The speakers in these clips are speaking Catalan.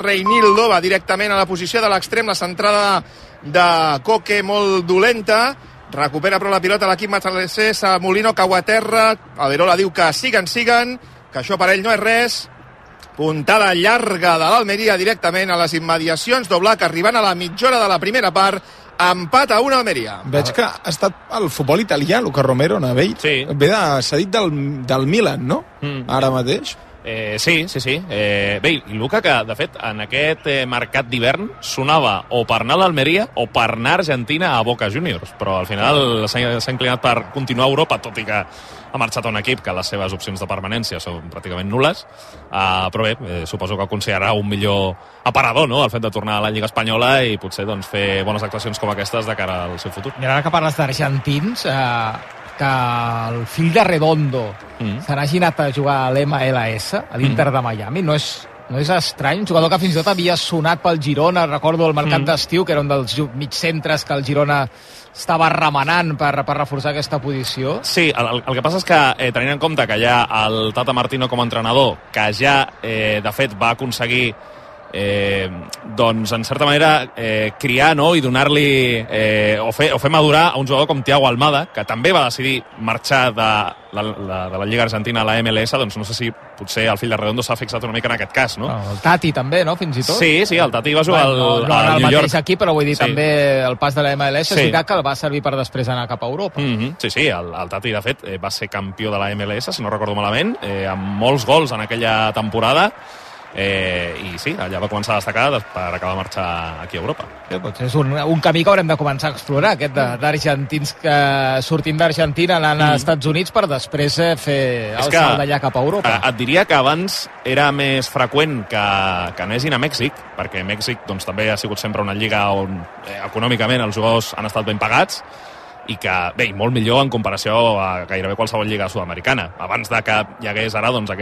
Reinildo, va directament a la posició de l'extrem, la centrada de Koke molt dolenta, recupera però la pilota l'equip Matalesser, Molino cau a terra, Alberola diu que siguen, que això per ell no és res, puntada llarga de l'Almeria directament a les immediacions d'Oblak, arribant a la mitja hora de la primera part, empat a 1 Almeria. Veig que ha estat al futbol italià, Luca Romero, Navell. Sí. S'ha dit del Milan, no? Ara mateix. Sí. Bé, i Luca, que de fet en aquest mercat d'hivern sonava o per anar a l'Almeria o per anar a Argentina a Boca Juniors, però al final s'ha inclinat per continuar a Europa, tot i que ha marxat a un equip que les seves opcions de permanència són pràcticament nules, però bé, suposo que considerarà un millor aparador, no?, el fet de tornar a la Lliga Espanyola i potser doncs, fer bones actuacions com aquestes de cara al seu futur. I ara que parles d'argentins, que el fill de Redondo se n'hagi anat a jugar a l'MLS, a l'Inter de Miami, no és estrany, un jugador que fins i tot havia sonat pel Girona, recordo el mercat d'estiu, que era un dels migcentres que el Girona estava remenant per reforçar aquesta posició. Sí, el que passa és que tenint en compte que hi ha el Tata Martino com a entrenador, que ja de fet va aconseguir doncs en certa manera criar, no?, i donar-li o fer madurar a un jugador com Thiago Almada, que també va decidir marxar de la Lliga Argentina a la MLS, doncs no sé si potser el fill de Redondo s'ha fixat una mica en aquest cas, no? El Tati també, no?, fins i tot. Sí, el Tati va jugar al New York. Mateix aquí, però vull dir també el pas de la MLS és veritat que el va servir per després anar cap a Europa. Sí, el Tati de fet va ser campió de la MLS, si no recordo malament, amb molts gols en aquella temporada. I sí, allà va començar a destacar per acabar de marxar aquí a Europa. Doncs és un camí que haurem de començar a explorar, aquest d'argentins que sortint d'Argentina anant als Estats Units per després fer el salt d'allà cap a Europa. Et diria que abans era més freqüent que anessin a Mèxic, perquè Mèxic doncs, també ha sigut sempre una lliga on econòmicament els jugadors han estat ben pagats, i que, bé, molt millor en comparació a gairebé qualsevol lliga sud-americana. Abans de que hi hagués ara doncs,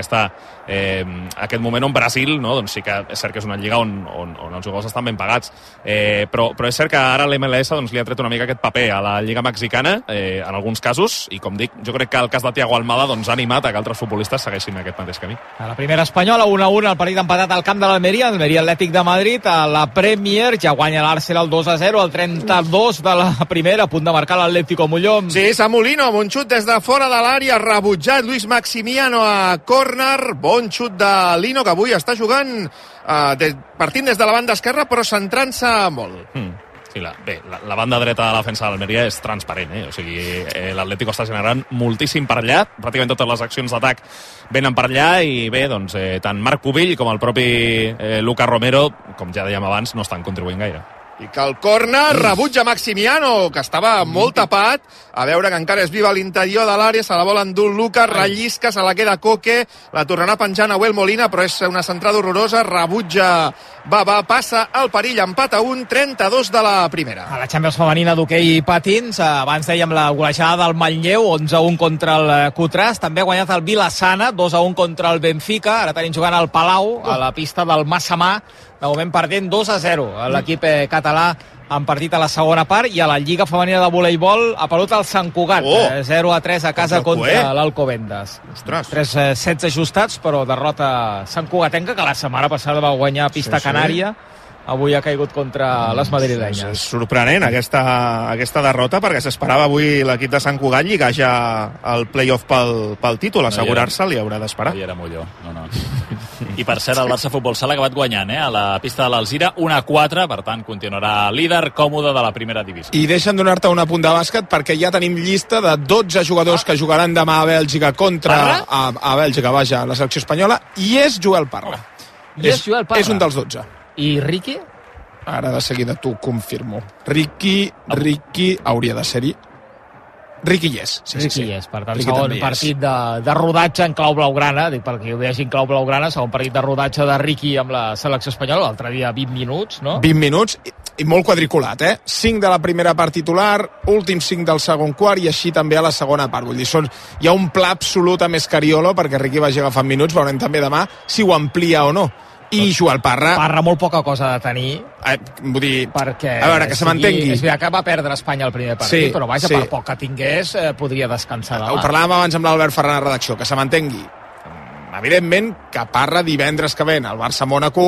aquest moment on Brasil, no, doncs sí que és cert que és una lliga on els jugadors estan ben pagats, però és cert que ara l'MLS doncs, li ha tret una mica aquest paper a la lliga mexicana, en alguns casos, i com dic, jo crec que el cas de Thiago Almada doncs, ha animat a que altres futbolistes segueixin aquest mateix camí. A la primera espanyola, 1-1, el partit empatat al camp de l'Almeria, Atlètic de Madrid, a la Premier, ja guanya l'Arsenal 2-0, el 32 de la primera, a punt de marcar l'Atlético Mollón. Sí, Molino, amb un xut des de fora de l'àrea, rebutjat Luis Maximiano a córner, bon xut de Lino, que avui està jugant partint des de la banda esquerra, però centrant-se molt. Sí, la banda dreta de la defensa de l'Almeria és transparent, o sigui, l'Atlético està generant moltíssim per allà, pràcticament totes les accions d'atac venen per allà, i bé, doncs, tant Marc Pubill com el propi Luca Romero, com ja dèiem abans, no estan contribuint gaire. I que el córner rebutja Maximiano, que estava molt tapat, a veure que encara és viva a l'interior de l'àrea, se la vol endur Lucas, rellisca, se la queda Koke, la tornarà penjant a Nahuel Molina, però és una centrada horrorosa, rebutja Baba, passa el perill, empat a 1, 32 de la primera. A la Champions femenina d'hoquei patins, abans dèiem la golejada del Manlleu, 11-1 contra el Cutràs, també ha guanyat el Vilassana, 2-1 contra el Benfica, ara tenim jugant al Palau, a la pista del Massamà, de moment perdent 2-0 a l'equip català en partit a la segona part, i a la Lliga Femenina de Voleibol ha perdut el Sant Cugat, 0-3 a casa contra l'Alcobendas. 3 sets ajustats, però derrota Sant Cugatenca, que la setmana passada va guanyar a pista Canària, avui ha caigut contra les madrilenyes. És sorprenent aquesta derrota, perquè s'esperava avui l'equip de Sant Cugat lligar ja el play-off pel títol, assegurar-se li haurà d'esperar. No hi era millor, no. I per cert, el Barça Futbol Sala ha acabat guanyant a la pista de l'Alzira 1-4, per tant continuarà líder còmode de la primera divisió. I deixa'm donar-te un apunt de bàsquet, perquè ja tenim llista de 12 jugadors que jugaran demà a Bèlgica contra a Bèlgica, vaja, la selecció espanyola, i és Joel Parra. És un dels 12. I Riqui? Ara de seguida t'ho confirmo. Riqui hauria de ser-hi. Riqui és. Riqui és, per tant, segon partit de rodatge en clau blaugrana, dic perquè ho vegi en clau blaugrana, segon partit de rodatge de Riqui amb la selecció espanyola, l'altre dia 20 minuts, no? 20 minuts, i molt quadriculat, 5 de la primera part titular, últims 5 del segon quart, i així també a la segona part. Vull dir, hi ha un pla absolut a Mescariolo perquè Riqui vagi agafant minuts, veurem també demà si ho amplia o no. I Joel Parra molt poca cosa de tenir, vull dir, perquè a veure, que se m'entengui. És veritat que va perdre Espanya el primer partit, però vaja, per poc que tingués podria descansar demà. Ho parlàvem abans amb l'Albert Ferran a redacció, que se m'entengui. Evidentment que Parra divendres que ven al Barça-Mònaco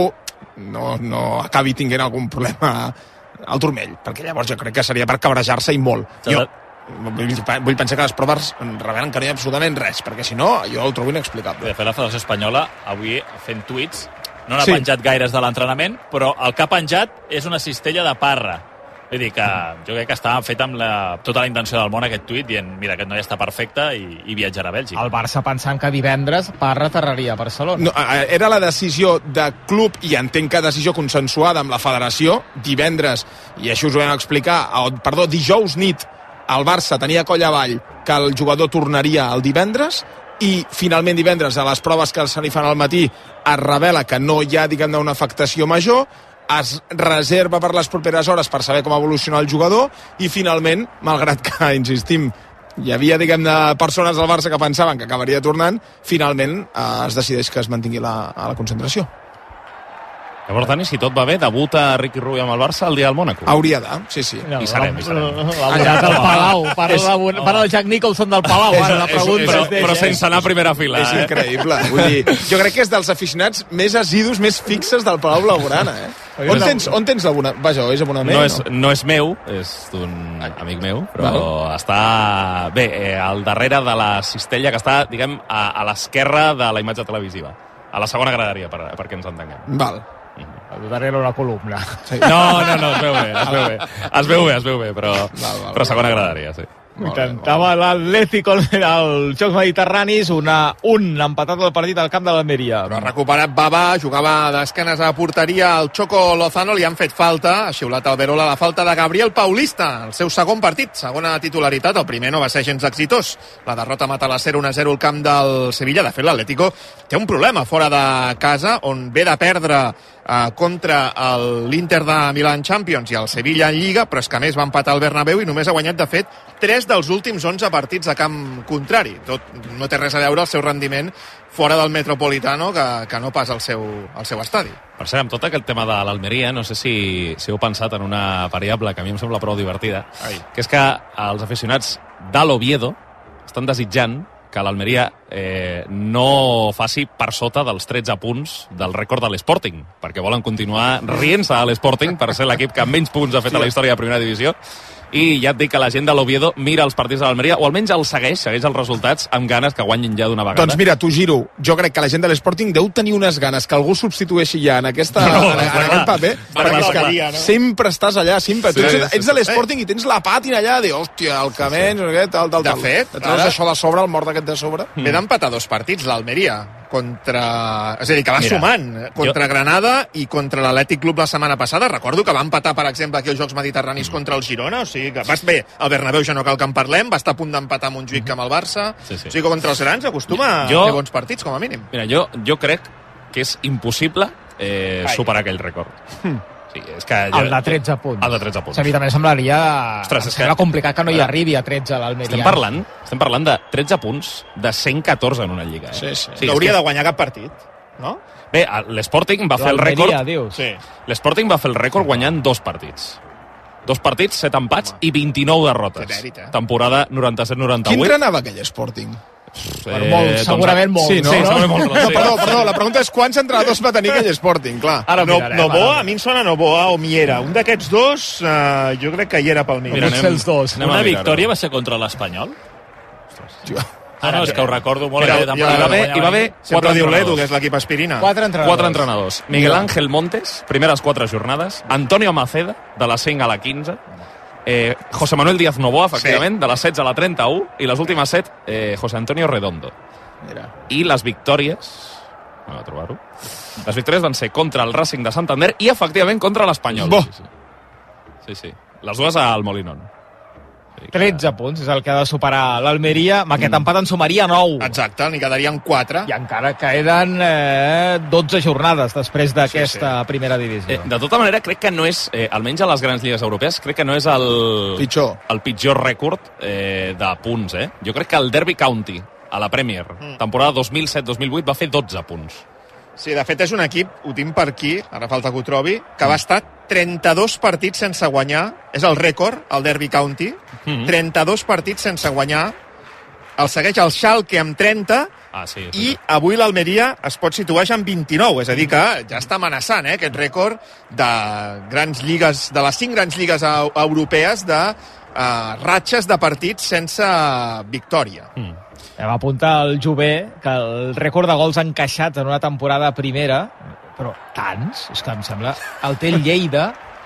no acabi tinguent algun problema al turmell, perquè llavors jo crec que seria per cabrejar-se i molt. Jo vull pensar que les proves revelen que no hi ha absolutament res, perquè si no jo ho trobo inexplicable. De fet, la Federació Espanyola avui fent tuits no n'ha penjat gaires de l'entrenament, però el que ha penjat és una cistella de Parra. Vull dir que jo crec que estava fet amb tota la intenció del món aquest tuit, dient, mira, aquest noi està perfecte i viatjarà a Bèlgica. El Barça pensant que divendres Parra aterraria a Barcelona. No, era la decisió de club, i entenc que decisió consensuada amb la federació, divendres, i això us ho vam explicar, dijous nit, el Barça tenia coll avall que el jugador tornaria el divendres, i finalment divendres, a les proves que se li fan al matí, es revela que no hi ha, diguem-ne, una afectació major, es reserva per les properes hores per saber com evoluciona el jugador, i finalment, malgrat que, insistim, hi havia, diguem-ne, persones del Barça que pensaven que acabaria tornant, finalment es decideix que es mantingui a la concentració. Llavors, Dani, si tot va bé, debuta Riqui Rubio amb el Barça el dia del Mònaco. Hauria de, sí. I serem. Allà del Palau. Parla el Jack Nicholson del Palau. La pregunta però sense anar a primera fila. És increïble. Vull dir, jo crec que és dels aficionats més assidus, més fixes del Palau Blaugrana. On tens l'abonament? Vaja, és abonament? No és meu, és d'un amic meu, però està bé, al darrere de la cistella que està, diguem, a l'esquerra de la imatge televisiva. A la segona graderia, perquè ens entenguem. Val. Darrere una columna. Sí. No, es veu bé, però segona graderia, sí. Intentava l'Atlético als Jocs Mediterranis, un empatat al partit al camp de l'Almeria. Però ha recuperat Baba, jugava d'esquenes a porteria, el Choco Lozano li han fet falta, ha xiulat el Verola la falta de Gabriel Paulista, el seu segon partit, segona titularitat, el primer no va ser gens exitós, la derrota mata la 0-1-0 al camp del Sevilla. De fet, l'Atlético té un problema fora de casa, on ve de perdre contra l'Inter de Milan Champions i el Sevilla en Lliga, però és que a més va empatar el Bernabéu i només ha guanyat, de fet, 3 dels últims 11 partits a camp contrari. No té res a veure el seu rendiment fora del Metropolitano que no pas al seu estadi. Per cert, amb tot aquest tema de l'Almeria, no sé si heu pensat en una variable que a mi em sembla prou divertida, que és que els aficionats de l'Oviedo estan desitjant que l'Almeria no faci per sota dels 13 punts del rècord de l'Sporting, perquè volen continuar rient-se a l'Sporting per ser l'equip que menys punts ha fet a la història de Primera Divisió. I ja et dic que la gent de l'Oviedo mira els partits de l'Almeria, o almenys els segueix els resultats amb ganes que guanyin ja d'una vegada. Doncs mira, t'ho giro. Jo crec que la gent de l'Sporting deu tenir unes ganes que algú substitueixi ja en aquest paper, perquè és que sempre estàs allà, sempre. Tu ets de l'Sporting i tens la pàtina allà, de hòstia, el Camens, tal. De fet, et treus això de sobre, el mort aquest de sobre. Ve d'empatar 2 partits, l'Almeria, és a dir, que va sumant contra Granada i contra l'Atlètic Club la setmana passada. Recordo que va empatar, per exemple, aquí als Jocs Mediterranis contra el Girona, o sigui que vas bé, el Bernabéu ja no cal que en parlem, va estar a punt d'empatar amb Montjuïc amb el Barça, o sigui que contra els grans acostuma a fer bons partits, com a mínim. Mira, jo crec que és impossible superar aquell rècord. Sí, és que el de 13 punts. El de 13 punts. A mi també semblaria complicat que no hi arribi a 13 l'Almeria. Estem parlant de 13 punts de 114 en una lliga. Sí, no hauria de guanyar cap partit, no? Bé, l'Sporting va fer el rècord. Sí. L'Sporting va fer el rècord guanyant 2 partits. 2 partits, 7 empats i 29 derrotes. Temporada 97-98. Quin entrenava aquell Sporting? Segurament molt. Sí, no? Perdó, la pregunta és quants entrenadors va tenir aquell Sporting, clar. Novoa, a mi em sona Novoa o Miera. Un d'aquests dos, jo crec que hi era pel mig. Els dos. Una victòria va ser contra l'Espanyol? No, és que ho recordo molt. Hi va haver 4 entrenadors, que és l'equip Aspirina. 4 entrenadors. Miguel Ángel Montes, primeres 4 jornades. Antonio Maceda, de la 5 a la 15. José Manuel Díaz Novoa, efectivament, de les 16 a la 31, i les últimes 7, José Antonio Redondo. I les victòries, anem a trobar-ho, les victòries van ser contra el Racing de Santander i, efectivament, contra l'Espanyol. Sí. Les dues al Molinón. 13 punts és el que ha de superar l'Almeria. Amb aquest empat en sumaria 9. Exacte, n'hi quedarien 4. I encara queden 12 jornades després d'aquesta primera divisió. De tota manera, crec que no és, almenys a les grans lligues europees, crec que no és el pitjor rècord de punts. Jo crec que el Derby County, a la Premier, temporada 2007-2008, va fer 12 punts. Sí, de fet és un equip, ho tinc per aquí, ara falta que ho trobi, que va estar 32 partits sense guanyar, és el rècord, el Derby County, 32 partits sense guanyar el segueix el Schalke amb 30, sí. i avui l'Almeria es pot situar ja amb 29, és a dir que ja està amenaçant aquest rècord de grans lligues, de les 5 grans lligues europees de ratxes de partits sense victòria. Va apuntar el Jové que el rècord de gols encaixats en una temporada primera, però tants, és que em sembla, el té el Lleida,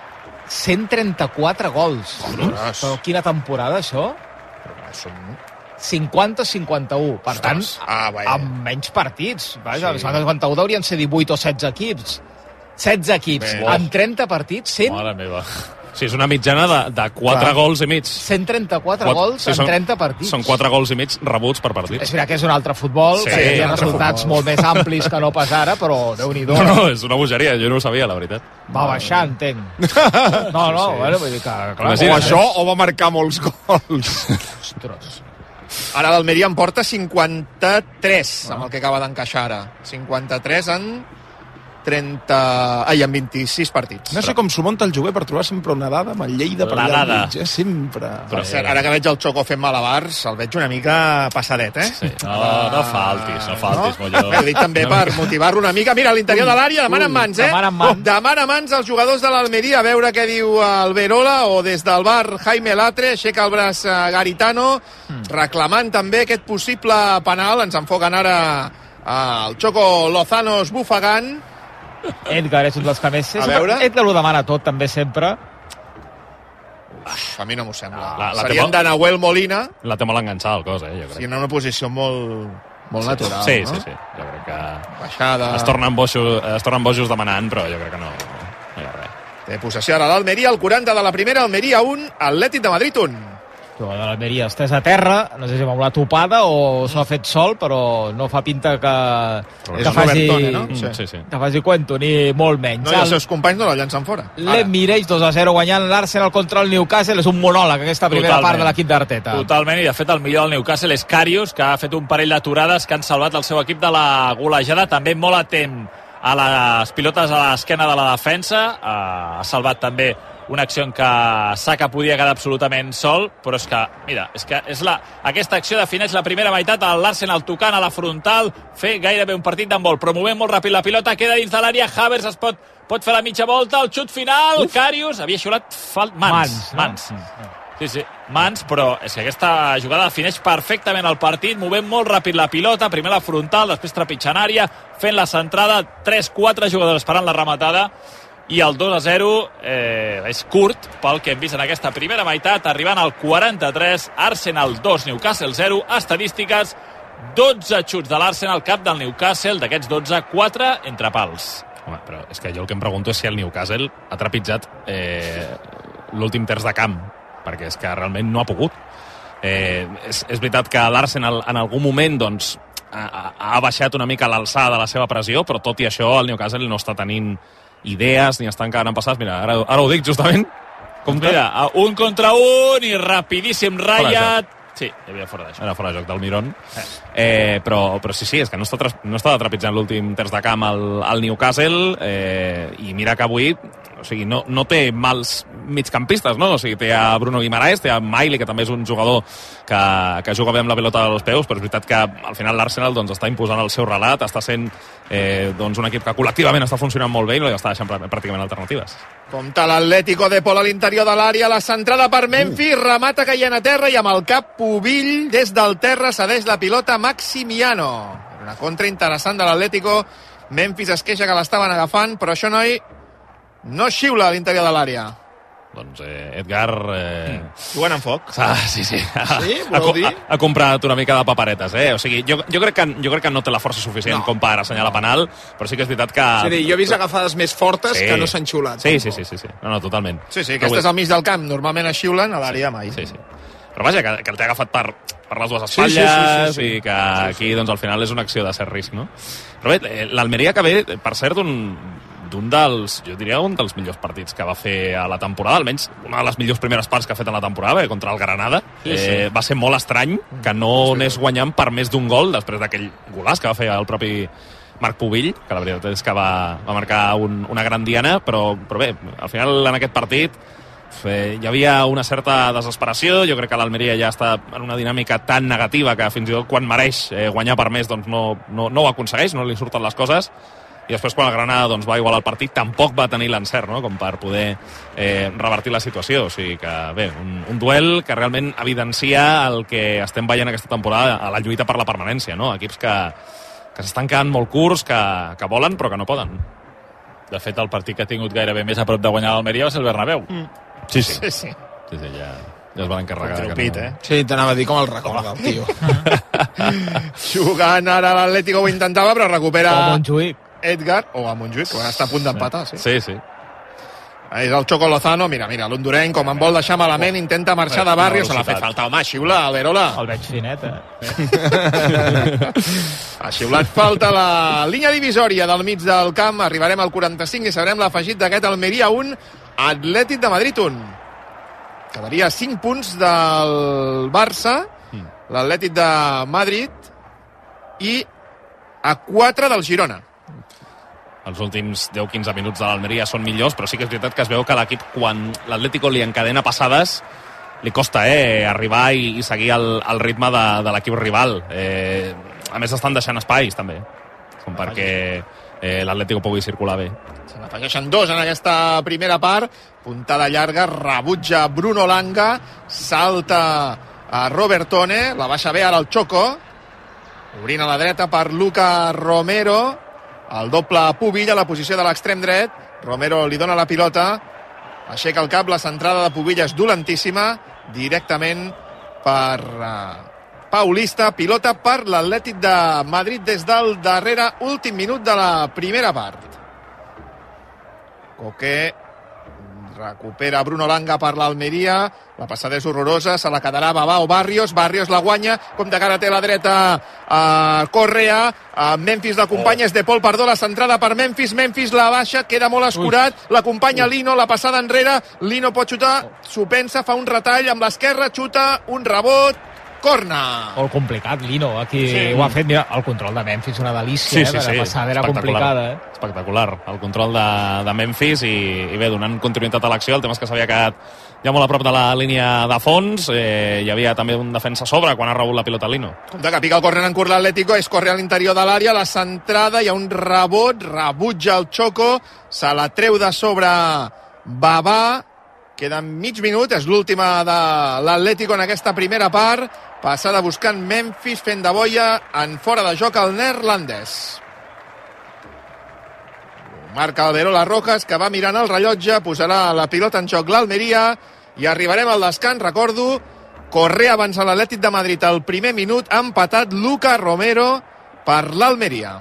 134 gols. Però quina temporada, això? Són 50-51. Per tant, amb menys partits. Vaja, els 51 deurien ser 18 o 16 equips. 16 equips, amb 30 partits, 100... Mare meva. Sí, és una mitjana de 4 gols i mig. 134 gols en 30 partits. Són 4 gols i mig rebuts per partit. És veritat que és un altre futbol, que hi ha resultats molt més amplis que no pas ara, però Déu-n'hi-do. No, és una bogeria, jo no ho sabia, la veritat. Va baixar, entenc. No, bueno, vull dir que... Clar, o això, o va marcar molts gols. Ostres. Ara l'Almeria en porta 53, amb el que acaba d'encaixar ara. 53 en 26 partits. No sé com s'ho munta el Jové per trobar sempre una dada amb el Lleida per allà al mig, sempre. Per cert, ara que veig el Choco fent malabars, el veig una mica passadet, Sí. No faltis, Molló. Ho dic també per motivar-lo una mica. Mira, a l'interior de l'àrea, demana en mans, Demana mans als jugadors de l'Almeria, a veure què diu el Verola, o des del bar Jaime Latre, aixeca el braç Garitano, reclamant també aquest possible penal. Ens enfoquen ara el Choco Lozano esbufegant. Edgar és un dels que més... A veure. Edgar ho demana tot, també, sempre. A mi no m'ho sembla. Serien de Nahuel Molina. La té molt enganxada el cos, jo crec. Sí, en una posició molt natural, sí, no? Sí. Jo crec que... Baixada... Es tornen bojos demanant, però jo crec que no hi ha res. Té possessió ara l'Almeria, el 40 de la primera, Almeria 1, Atlètic de Madrid 1. Jugador de l'Almeria estès a terra, no sé si amb la topada o s'ho ha fet sol, però no fa pinta que faci... Bertone, no? Sí. Que faci cuento, ni molt menys. No, i els seus companys no la llancen fora. L'Emirates 2-0 guanyant l'Arsenal contra el Newcastle. És un monòleg aquesta primera part de l'equip d'Arteta. Totalment, i de fet el millor del Newcastle és Karius, que ha fet un parell d'aturades que han salvat el seu equip de la golejada. També molt atent a les pilotes a l'esquena de la defensa. Ha salvat també una acció en què Saka podia quedar absolutament sol, però és que, mira, aquesta acció defineix la primera meitat, l'Arsenal tocant a la frontal, fer gairebé un partit d'handbol, però movent molt ràpid la pilota, queda dins de l'àrea, Havertz es pot fer la mitja volta, el xut final, Karius, havia xulat mans. Sí, mans, però és que aquesta jugada defineix perfectament el partit, movent molt ràpid la pilota, primer la frontal, després trepitjant àrea, fent la centrada, 3-4 jugadors esperant la rematada, i el 2-0 és curt pel que hem vist en aquesta primera meitat, arribant al 43, Arsenal 2, Newcastle 0, estadístiques, 12 xuts de l'Arsenal, cap del Newcastle, d'aquests 12, 4 entre pals. Home, però és que jo el que em pregunto és si el Newcastle ha trepitjat l'últim terç de camp, perquè és que realment no ha pogut. És veritat que l'Arsenal en algun moment doncs, ha baixat una mica l'alçada de la seva pressió, però tot i això el Newcastle no està tenint idees ni estan quedant empassats. Mira, ara ho dic justament. Mira, un contra un i rapidíssim ratllat. Sí, hi havia fora de joc. Era fora de joc del Miron. Però sí, és que no està trepitjant l'últim terç de camp al Newcastle, i mira que avui no té mals migcampistes, no? O sigui, té a Bruno Guimaraes, té a Miley, que també és un jugador que juga bé amb la pilota als peus, però és veritat que al final l'Arsenal doncs, està imposant el seu relat, està sent doncs, un equip que col·lectivament està funcionant molt bé i no li està deixant pràcticament alternatives. Compta l'Atlético de Pol a l'interior de l'àrea, la centrada per Memphis, remata caient a terra i amb el cap Pubill des del terra cedeix la pilota Maximiano. Una contra interessant de l'Atlético. Memphis es queixa que l'estaven agafant, però això, noi, no xiula a l'interior de l'àrea. Doncs Edgar... Jugant en foc. Sí. Sí, voleu dir? Ha comprat una mica de paperetes, O sigui, jo crec que no té la força suficient com per assenyalar penal, però sí que és veritat que... Sí, jo he vist agafades més fortes que no s'han xiulat. Sí. No, totalment. Sí, aquesta és al mig del camp. Normalment es xiulen, a l'àrea mai. Sí. Però vaja, que el té agafat per les dues espatlles i que aquí doncs, al final és una acció de cert risc, no? Però bé, l'Almeria que ve, per cert, un dels millors partits que va fer a la temporada, almenys una de les millors primeres parts que ha fet a la temporada, contra el Granada. Va ser molt estrany que no anés guanyant per més d'un gol després d'aquell golaç que va fer el propi Marc Pubill, que la veritat és que va marcar una gran diana, però bé, al final en aquest partit hi havia una certa desesperació. Jo crec que l'Almeria ja està en una dinàmica tan negativa que fins i tot quan mereix guanyar per més doncs no ho aconsegueix, no li surten les coses. I després quan el Granada doncs, va igualar el partit tampoc va tenir l'encert, no?, com per poder revertir la situació. O sigui que, bé, un duel que realment evidencia el que estem veient aquesta temporada a la lluita per la permanència, no? Equips que s'estan quedant molt curts, que volen però que no poden. De fet, el partit que ha tingut gairebé més a prop de guanyar l'Almeria va ser el Bernabéu. Sí, ja es van encarregar. Sí, t'anava a dir com el recorda, el tio. Jugant ara l'Atlético ho intentava, però recupera Montjuïc. Edgar, o a Montjuïc, que està a punt d'empatar. Sí. És el Choco Lozano, mira, l'hondurenc, com en vol deixar malament, intenta marxar de Barrios, se l'ha fet falta, home, xiula, Alberola. El veig finet, Ha xiulat falta la línia divisòria del mig del camp, arribarem al 45 i sabrem l'afegit d'aquest Almeria 1, Atlètic de Madrid 1. Quedaria 5 punts del Barça, l'Atlètic de Madrid, i a 4 del Girona. Els últims 10-15 minuts de l'Almeria són millors, però sí que és veritat que es veu que l'equip, quan l'Atlético li encadena passades, li costa arribar i seguir el ritme de l'equip rival. A més, estan deixant espais, també, com perquè l'Atlético pugui circular bé. Se n'afegeixen 2 en aquesta primera part. Puntada llarga, rebutja Bruno Langa, salta a Robertone, la baixa bé ara el Choco, obrint a la dreta per Luca Romero, el doble Pubill a la posició de l'extrem dret. Romero li dona la pilota, aixeca el cap, la centrada de Pubill és dolentíssima, directament per Paulista, pilota per l'Atlètic de Madrid des del darrere últim minut de la primera part. Coqué recupera Bruno Langa per l'Almeria, la passada és horrorosa, se la quedarà Babao Barrios la guanya, com de cara té la dreta Correa, Memphis l'acompanya, és De Paul, perdó, la centrada per Memphis la baixa, queda molt escurat, l'acompanya Lino, la passada enrere, Lino pot xutar, s'ho pensa, fa un retall amb l'esquerra, xuta, un rebot, corna. Molt complicat, Lino, aquí ho ha fet, mira, el control de Memphis, una delícia, la passada era complicada. Espectacular, el control de Memphis i bé, donant continuïtat a l'acció. El tema és que s'havia quedat ja molt a prop de la línia de fons, hi havia també un defensa a sobre quan ha rebut la pilota Lino. Compte que pica el córner en curt l'Atlético, és Correa a l'interior de l'àrea, la centrada, hi ha un rebot, rebutja el Choco, se la treu de sobre Babà, queda mig minut, és l'última de l'Atlético en aquesta primera part, passada buscant Memphis, fent de boia en fora de joc el neerlandès. Marca Alberola Rojas, que va mirant el rellotge, posarà la pilota en joc l'Almeria i arribarem al descans. Recordo, Correa abans a l'Atlètic de Madrid al primer minut, ha empatat Luca Romero per l'Almeria.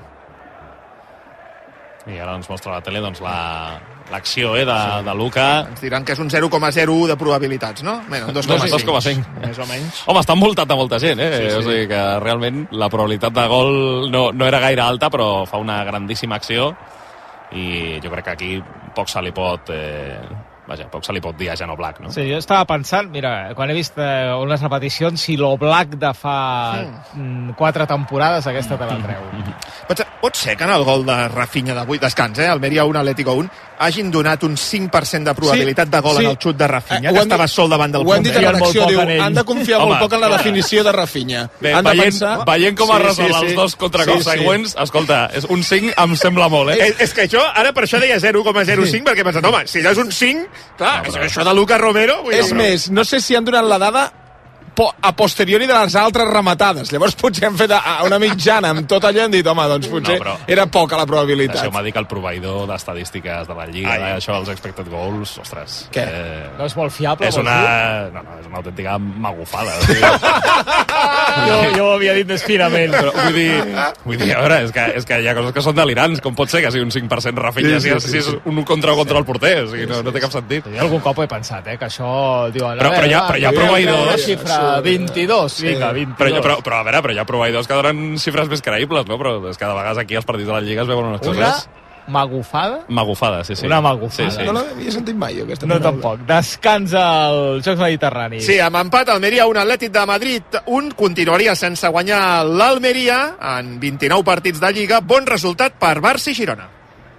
I ara ens mostra a la tele doncs, l'acció de Luca. Ens diran que és un 0,01 de probabilitats, no? Bueno, 2,5. Més o menys. Home, està envoltat de molta gent, Sí. O sigui que realment la probabilitat de gol no era gaire alta, però fa una grandíssima acció i jo crec que aquí poc se li pot dir a Jan Oblak, no? Sí, jo estava pensant, mira, quan he vist unes repeticions, si l'Oblak de fa 4 temporades aquesta te la treu. Pot ser que en el gol de Rafinha d'avui, descans, Almeria 1, Atlético 1, hagin donat un 5% de probabilitat de gol en el xut de Rafinha, que estava sol davant del porter. Ho han dit a la redacció, diu, han de confiar molt poc en la clar. Definició de Rafinha. Bé, veient com es resol els dos contracops següents, escolta, és un 5 em sembla molt, És que això, ara per això deia 0,05, perquè he pensat, home, si allò és un 5, clar, això de Luca Romero... És més, no sé si han donat la dada a posteriori de les altres rematades. Llavors potser han fet una mitjana amb tot allò i han dit, home, doncs potser era poca la probabilitat. Això m'ha dit que el proveïdor d'estadístiques de la Lliga, això dels expected goals, ostres... Què? No és molt fiable? És una autèntica magufada. Jo ho havia dit més finament. Vull dir, a veure, és que hi ha coses que són delirants. Com pot ser que sigui un 5% Rafinha si és un contra el porter? O sigui, no té cap sentit. Jo algun cop he pensat, que això... Però hi ha proveïdors... 22, vinga, 22. Però a veure, però hi ha proveïdors que donen xifres més creïbles, no? Però és que de vegades aquí als partits de la Lliga es veuen unes coses... Magufada? Magufada, sí. Una magufada. Sí. No l'havia sentit mai, jo, aquesta No, tampoc. Descansa els Jocs Mediterranis. Sí, amb empat, Almeria 1, Atlètic de Madrid 1, continuaria sense guanyar l'Almeria en 29 partits de Lliga. Bon resultat per Barça i Girona.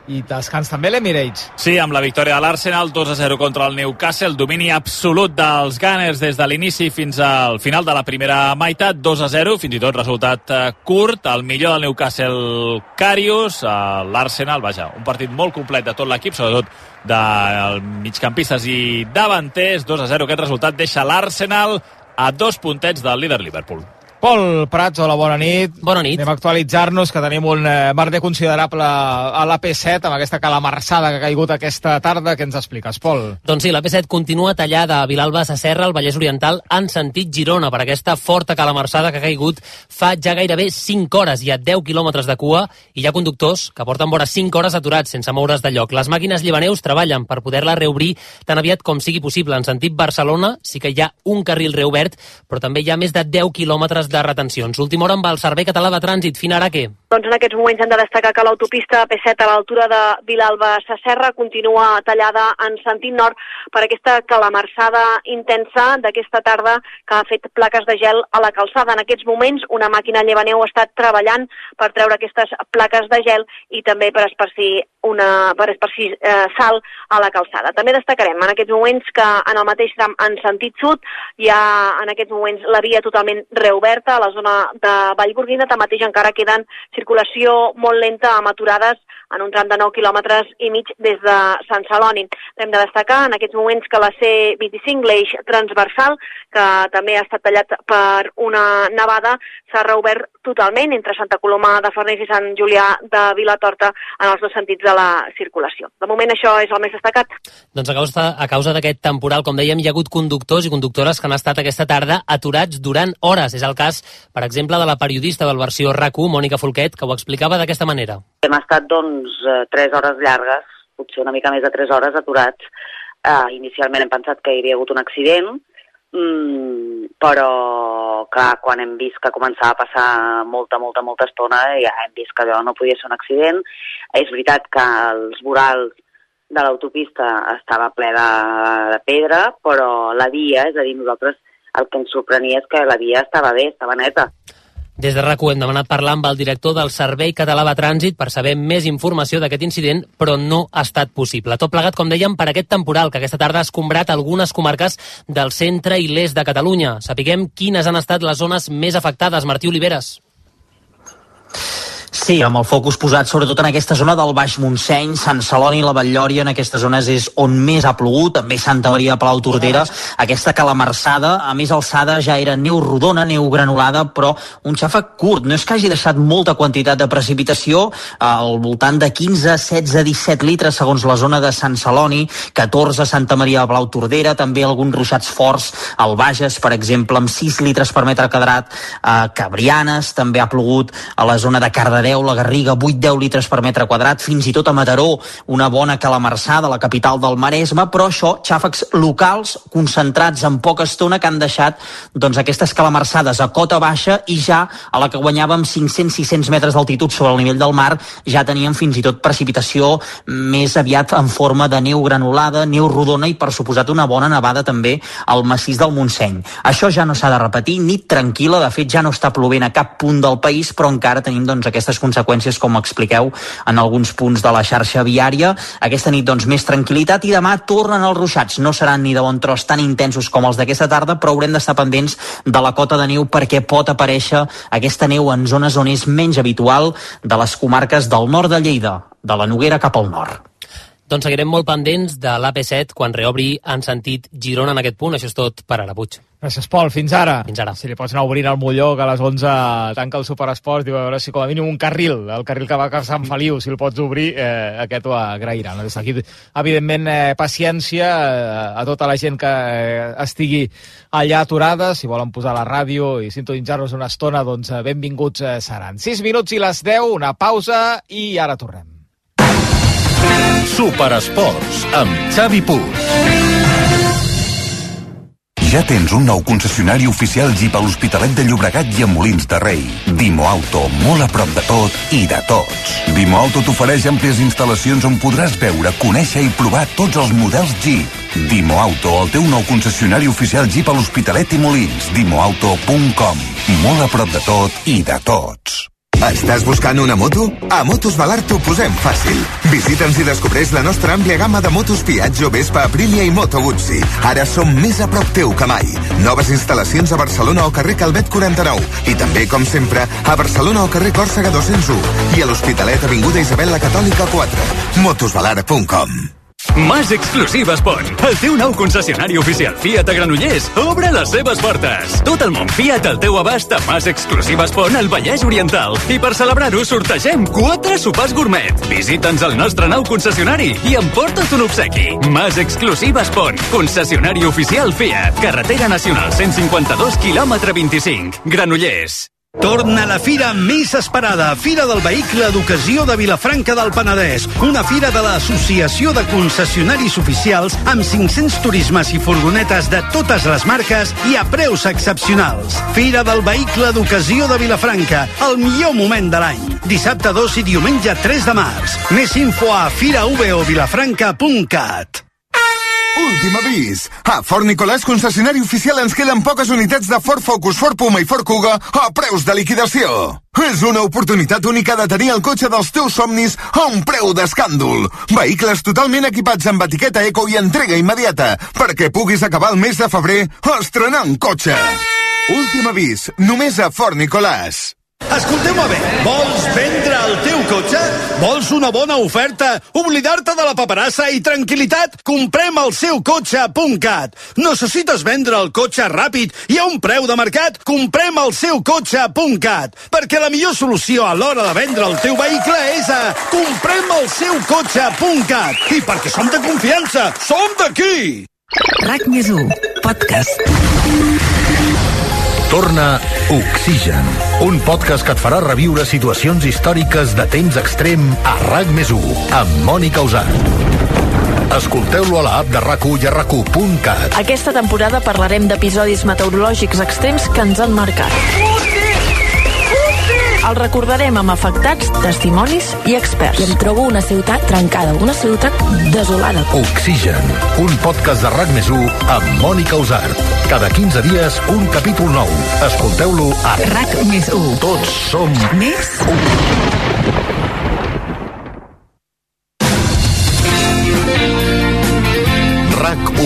I descans també l'Emirates. Sí, amb la victòria de l'Arsenal, 2-0 contra el Newcastle, domini absolut dels Gunners des de l'inici fins al final de la primera meitat, 2-0, fins i tot resultat curt, el millor del Newcastle Karius, l'Arsenal, vaja, un partit molt complet de tot l'equip, sobretot de migcampistes i davanters, 2-0, aquest resultat deixa l'Arsenal a 2 puntets del líder Liverpool. Pol Prats, hola, bona nit. Bona nit. Anem a actualitzar-nos, que tenim un merder considerable a l'AP7, amb aquesta calamarsada que ha caigut aquesta tarda. Què ens expliques, Pol? Doncs sí, l'AP7 continua tallada a Vilalba Sasserra, al Vallès Oriental, en sentit Girona, per aquesta forta calamarsada que ha caigut fa ja gairebé 5 hores. Hi ha 10 quilòmetres de cua i hi ha conductors que porten vora 5 hores aturats sense moure's de lloc. Les màquines llevaneus treballen per poder-la reobrir tan aviat com sigui possible. En sentit Barcelona sí que hi ha un carril reobert, però també hi ha més de 10 quilòmetres de retencions. Última hora amb el Servei Català de Trànsit. Fins ara què? Doncs en aquests moments hem de destacar que l'autopista P7 a l'altura de Vilalba Sasserra continua tallada en sentit nord per aquesta calamarsada intensa d'aquesta tarda que ha fet plaques de gel a la calçada. En aquests moments una màquina llevaneu ha estat treballant per treure aquestes plaques de gel i també per esparcir sal a la calçada. També destacarem en aquests moments que en el mateix tram en sentit sud hi ha en aquests moments la via totalment reoberta a la zona de Vallgorguina, tanmateix encara queden circulació molt lenta amb aturades en un tram de 9 quilòmetres i mig des de Sant Celoni. Hem de destacar en aquests moments que la C25, l'eix transversal, que també ha estat tallat per una nevada, s'ha reobert totalment entre Santa Coloma de Farners i Sant Julià de Vilatorta en els dos sentits de la circulació. De moment això és el més destacat. Doncs a causa d'aquest temporal, com dèiem, hi ha hagut conductors i conductores que han estat aquesta tarda aturats durant hores. És el cas, per exemple, de la periodista del Versió RAC1, Mònica Folquet, que ho explicava d'aquesta manera. Hem estat, 3 hores llargues, potser una mica més de 3 hores aturats. Inicialment hem pensat que hi havia hagut un accident, però clar, quan hem vist que començava a passar molta estona, ja hem vist que allò no podia ser un accident. És veritat que els vorals de l'autopista estava ple de pedra, però la via, és a dir, nosaltres el que ens sorprenia és que la via estava bé, estava neta. Des de RAC1 hem demanat parlar amb el director del Servei Català de Trànsit per saber més informació d'aquest incident, però no ha estat possible. Tot plegat, com dèiem, per aquest temporal que aquesta tarda ha escombrat algunes comarques del centre i l'est de Catalunya. Sapiguem quines han estat les zones més afectades. Martí Oliveres. Sí, amb el focus posat sobretot en aquesta zona del Baix Montseny, Sant Celoni i la Batllòria. En aquestes zones és on més ha plogut, també Santa Maria de Palautordera. Aquesta calamarsada, a més alçada, ja era neu rodona, neu granulada, però un xàfec curt. No és que hagi deixat molta quantitat de precipitació, al voltant de 15, 16, 17 litres segons la zona de Sant Celoni, 14 a Santa Maria de Palautordera, també alguns ruixats forts al Bages, per exemple, amb 6 litres per metre quadrat, a Cabrianes, també ha plogut a la zona de Cardedeu, la Garriga, 8-10 litres per metre quadrat, fins i tot a Mataró, una bona calamarsada, la capital del Maresme, però això, xàfecs locals, concentrats en poca estona, que han deixat doncs, aquestes calamarsades a cota baixa, i ja a la que guanyàvem 500-600 metres d'altitud sobre el nivell del mar, ja teníem fins i tot precipitació més aviat en forma de neu granulada, neu rodona i, per suposat, una bona nevada també al massís del Montseny. Això ja no s'ha de repetir, nit tranquil·la, de fet ja no està plovent a cap punt del país, però encara tenim doncs, aquestes conseqüències, com expliqueu, en alguns punts de la xarxa viària. Aquesta nit, doncs, més tranquil·litat, i demà tornen els ruixats. No seran ni de bon tros tan intensos com els d'aquesta tarda, però haurem d'estar pendents de la cota de neu, perquè pot aparèixer aquesta neu en zones on és menys habitual, de les comarques del nord de Lleida, de la Noguera cap al nord. Doncs seguirem molt pendents de l'AP7 quan reobri en sentit Girona en aquest punt. Això és tot per ara, Puig. Gràcies, Pol. Fins ara. Fins ara. Si li pots anar obrint al Molló, que a les 11 tanca el Superesports, diu a veure si com a mínim un carril, el carril que va a Sant Feliu, si el pots obrir, aquest ho agrairà. Des d'aquí, evidentment, paciència a tota la gent que estigui allà aturada. Si volen posar la ràdio i sintonitzar-nos una estona, doncs benvinguts seran. 6 minuts i les 10, una pausa i ara tornem. Superesports amb Xavi Puig. Ja tens un nou concessionari oficial Jeep a l'Hospitalet de Llobregat i a Molins de Rei. Dimo Auto, molt a prop de tot i de tots. Dimo Auto t'ofereix àmplies instal·lacions on podràs veure, conèixer i provar tots els models Jeep. Dimo Auto, el teu nou concessionari oficial Jeep a l'Hospitalet i Molins. Dimoauto.com. Molt a prop de tot i de tots. Estàs buscant una moto? A Motos Valar t'ho posem fàcil. Visita'ns i descobreix la nostra àmplia gamma de motos Piaggio, Vespa, Aprilia i Moto Guzzi. Ara som més a prop teu que mai. Noves instal·lacions a Barcelona o carrer Calvet 49. I també, com sempre, a Barcelona o carrer Còrsega 201. I a l'Hospitalet, avinguda Isabel la Catòlica 4. Motosvalar.com. Mas Exclusiva Sport, el teu nou concessionari oficial Fiat a Granollers, obre les seves portes. Tot el món Fiat al teu abast a Mas Exclusiva Sport al Vallès Oriental. I per celebrar-ho sortegem 4 sopars gourmet. Visita'ns al nostre nou concessionari i emporta't un obsequi. Mas Exclusiva Sport, concessionari oficial Fiat. Carretera Nacional 152, quilòmetre 25, Granollers. Torna la fira més esperada, Fira del Vehicle d'Ocasió de Vilafranca del Penedès. Una fira de l'Associació de Concessionaris Oficials amb 500 turismes i furgonetes de totes les marques i a preus excepcionals. Fira del Vehicle d'Ocasió de Vilafranca, el millor moment de l'any. Dissabte 2 i diumenge 3 de març. Més info a firavvilafranca.cat. Últim avís. A Fort Nicolàs, concessionari oficial, ens queden poques unitats de Ford Focus, Ford Puma i Ford Kuga a preus de liquidació. És una oportunitat única de tenir el cotxe dels teus somnis a un preu d'escàndol. Vehicles totalment equipats amb etiqueta eco i entrega immediata, perquè puguis acabar el mes de febrer estrenant cotxe. Últim avís, només a Fort Nicolàs. Escolteu-me bé, vols vendre el teu cotxe? Vols una bona oferta? Oblidar-te de la paperassa i tranquil·litat? Comprem el seu cotxe.cat. Necessites vendre el cotxe ràpid i a un preu de mercat? Comprem el seu cotxe.cat. Perquè la millor solució a l'hora de vendre el teu vehicle és a comprem el seu cotxe.cat. I perquè som de confiança, som d'aquí! RAC+1, podcast. Torna Oxigen, un podcast que et farà reviure situacions històriques de temps extrem a RAC+1, amb Mònica Usart. Escolteu-lo a l'app de RAC1 i a RAC1.cat. Aquesta temporada parlarem d'episodis meteorològics extrems que ens han marcat. El recordarem amb afectats, testimonis i experts. I em trobo una ciutat trencada, una ciutat desolada. Oxigen, un podcast de RAC+1 amb Mònica Usart. Cada 15 dies, un capítol nou. Escolteu-lo a RAC+1. Tots som més 1.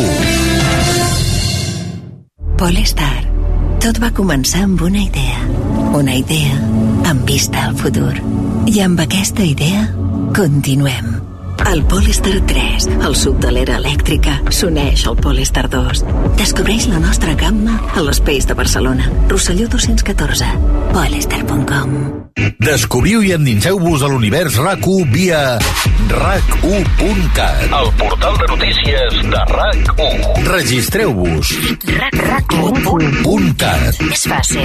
RAC1. Polestar. Tot va començar amb una idea amb vista al futur. I amb aquesta idea continuem. El Polestar 3, el sub de l'era elèctrica, s'uneix al Polestar 2. Descobreix la nostra gamma a l'Space de Barcelona. Rosselló 214. Polestar.com. Descobriu i endinseu-vos a l'univers RAC1 via RAC1.cat, el portal de notícies de RAC1. Registreu-vos. RAC1.cat. És fàcil.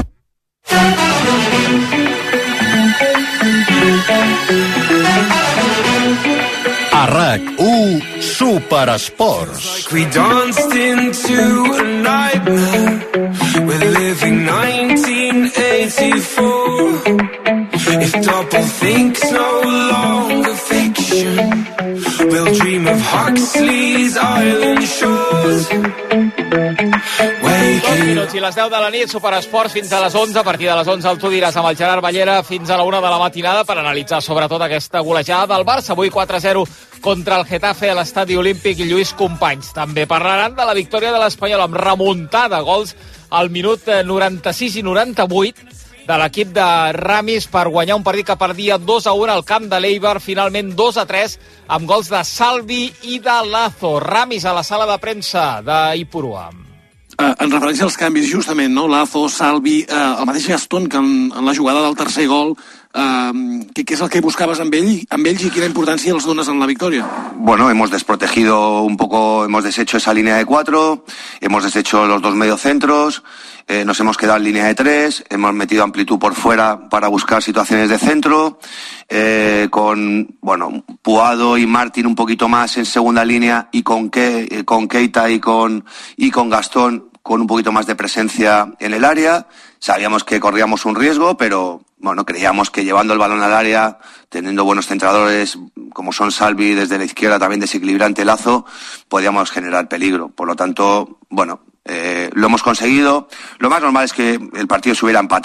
A RAC1 Superesports. We danced into a nightmare. We're living 1984. If doublethink no longer fiction, we'll dream of Huxley's Island Shores. Minuts i les 10 de la nit, Superesports fins a les 11, a partir de les 11 el Tu diràs amb el Gerard Ballera fins a la 1 de la matinada per analitzar sobretot aquesta golejada del Barça, avui 4-0 contra el Getafe a l'Estadi Olímpic i Lluís Companys. També parlaran de la victòria de l'Espanyol amb remuntada, gols al minut 96 i 98 de l'equip de Ramis per guanyar un partit que perdia 2-1 al camp de l'Eibar, finalment 2-3 amb gols de Salvi i de Lazo. Ramis a la sala de premsa d'Ipurua. En referència als canvis, justament, no? Lazo, Salvi, el mateix Gastón, que en la jugada del tercer gol, ¿qué es el que buscabas amb ells y quina importància els dones en la victòria? Bueno, hemos desprotegido un poco, hemos deshecho esa línea de 4, hemos deshecho los dos mediocentros, nos hemos quedado en línea de 3, hemos metido amplitud por fuera para buscar situaciones de centro, con, bueno, Puado y Martín un poquito más en segunda línea y con Keita y con Gastón con un poquito más de presencia en el área. Sabíamos que corríamos un riesgo, pero bueno, creíamos que llevando el balón al área, teniendo buenos centradores como son Salvi desde la izquierda, también desequilibrante Lazo, podíamos generar peligro. Por lo tanto, bueno, lo hemos conseguido. Lo más normal es que el partido se hubiera empatado.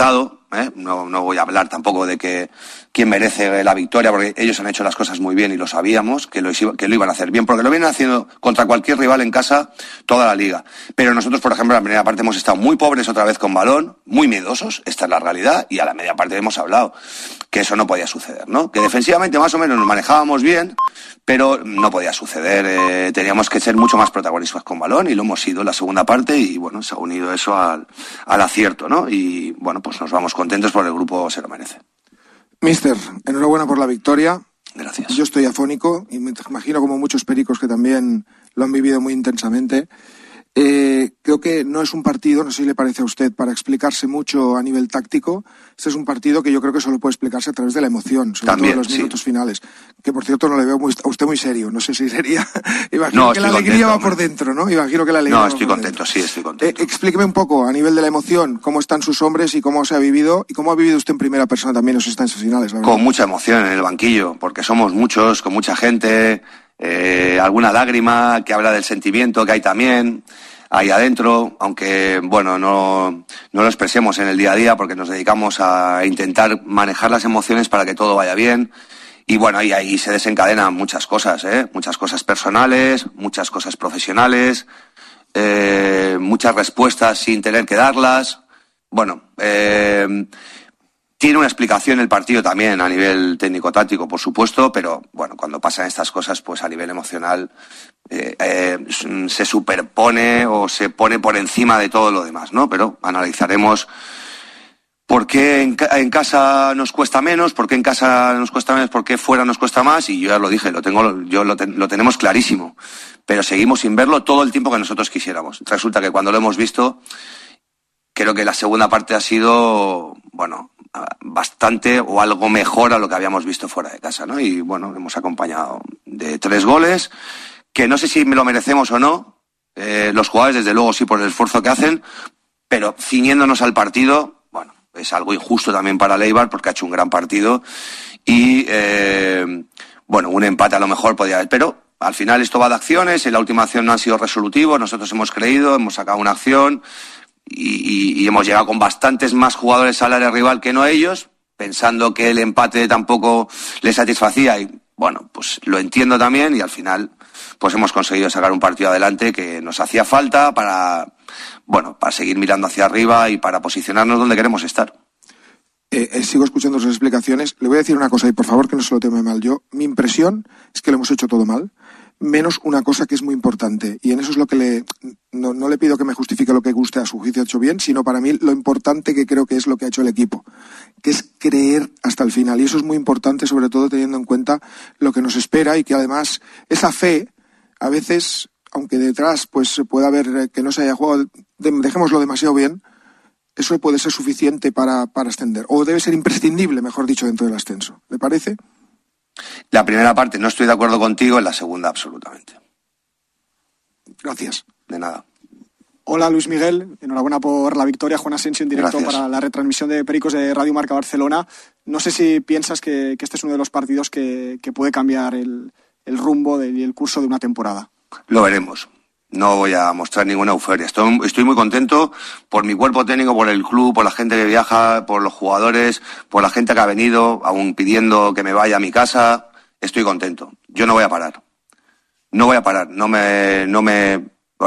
No voy a hablar tampoco de que quién merece la victoria, porque ellos han hecho las cosas muy bien y lo sabíamos, que lo iban a hacer bien, porque lo vienen haciendo contra cualquier rival en casa toda la liga. Pero nosotros, por ejemplo, en la primera parte hemos estado muy pobres otra vez con balón, muy miedosos, esta es la realidad, y a la media parte hemos hablado que eso no podía suceder, ¿no? Que defensivamente más o menos nos manejábamos bien, pero no podía suceder, teníamos que ser mucho más protagonistas con balón y lo hemos sido en la segunda parte y bueno, se ha unido eso al acierto, ¿no? Y bueno, pues nos vamos contentos porque el grupo se lo merece. Mister, enhorabuena por la victoria. Gracias. Yo estoy afónico y me imagino como muchos pericos que también lo han vivido muy intensamente. Creo que no es un partido, no sé si le parece a usted, para explicarse mucho a nivel táctico. Este es un partido que yo creo que solo puede explicarse a través de la emoción, sobre todo en los minutos finales. Que por cierto no le veo a usted muy serio, no sé si sería... Imagino que la alegría va por dentro, ¿no? Imagino que la alegría estoy contento, sí, estoy contento. Explíqueme un poco, a nivel de la emoción, cómo están sus hombres y cómo se ha vivido, y cómo ha vivido usted en primera persona también esos instancias finales, la verdad. Con mucha emoción en el banquillo, porque somos muchos, con mucha gente, alguna lágrima que habla del sentimiento que hay también ahí adentro, aunque bueno, no lo expresemos en el día a día porque nos dedicamos a intentar manejar las emociones para que todo vaya bien. Y bueno, ahí se desencadenan muchas cosas, muchas cosas personales, muchas cosas profesionales, muchas respuestas sin tener que darlas. Bueno, tiene una explicación el partido también a nivel técnico-táctico, por supuesto, pero bueno, cuando pasan estas cosas, pues a nivel emocional se superpone o se pone por encima de todo lo demás, ¿no? Pero analizaremos por qué en casa nos cuesta menos, por qué en casa nos cuesta menos, por qué fuera nos cuesta más, y yo ya lo dije, lo tenemos clarísimo, pero seguimos sin verlo todo el tiempo que nosotros quisiéramos. Resulta que cuando lo hemos visto, creo que la segunda parte ha sido, bueno, bastante o algo mejor a lo que habíamos visto fuera de casa, ¿no? Y bueno, hemos acompañado de 3 goles, que no sé si me lo merecemos o no, los jugadores desde luego sí por el esfuerzo que hacen, pero ciñéndonos al partido, bueno, es algo injusto también para Leibar porque ha hecho un gran partido y bueno, un empate a lo mejor podía haber, pero al final esto va de acciones, en la última acción no han sido resolutivos, nosotros hemos creído, hemos sacado una acción y hemos llegado con bastantes más jugadores al área rival que no ellos, pensando que el empate tampoco les satisfacía y bueno, pues lo entiendo también y al final pues hemos conseguido sacar un partido adelante que nos hacía falta para seguir mirando hacia arriba y para posicionarnos donde queremos estar. Sigo escuchando sus explicaciones. Le voy a decir una cosa y por favor que no se lo tome mal. Mi impresión es que lo hemos hecho todo mal, menos una cosa que es muy importante. Y en eso es lo que no le pido que me justifique lo que usted a su juicio ha hecho bien, sino para mí lo importante que creo que es lo que ha hecho el equipo, que es creer hasta el final. Y eso es muy importante, sobre todo teniendo en cuenta lo que nos espera y que además esa fe, a veces, aunque detrás pues pueda haber que no se haya jugado, dejémoslo demasiado bien, eso puede ser suficiente para ascender. O debe ser imprescindible, mejor dicho, dentro del ascenso. ¿Le parece? La primera parte no estoy de acuerdo contigo, en la segunda absolutamente. Gracias. De nada. Hola Luis Miguel, enhorabuena por la victoria. Juan Asensio en directo. Gracias. Para la retransmisión de Pericos de Radio Marca Barcelona. No sé si piensas que este es uno de los partidos que puede cambiar el rumbo y el curso de una temporada. Lo veremos. No voy a mostrar ninguna euforia. Estoy muy contento por mi cuerpo técnico, por el club, por la gente que viaja, por los jugadores, por la gente que ha venido, aún pidiendo que me vaya a mi casa. Estoy contento. Yo no voy a parar. No voy a parar. No me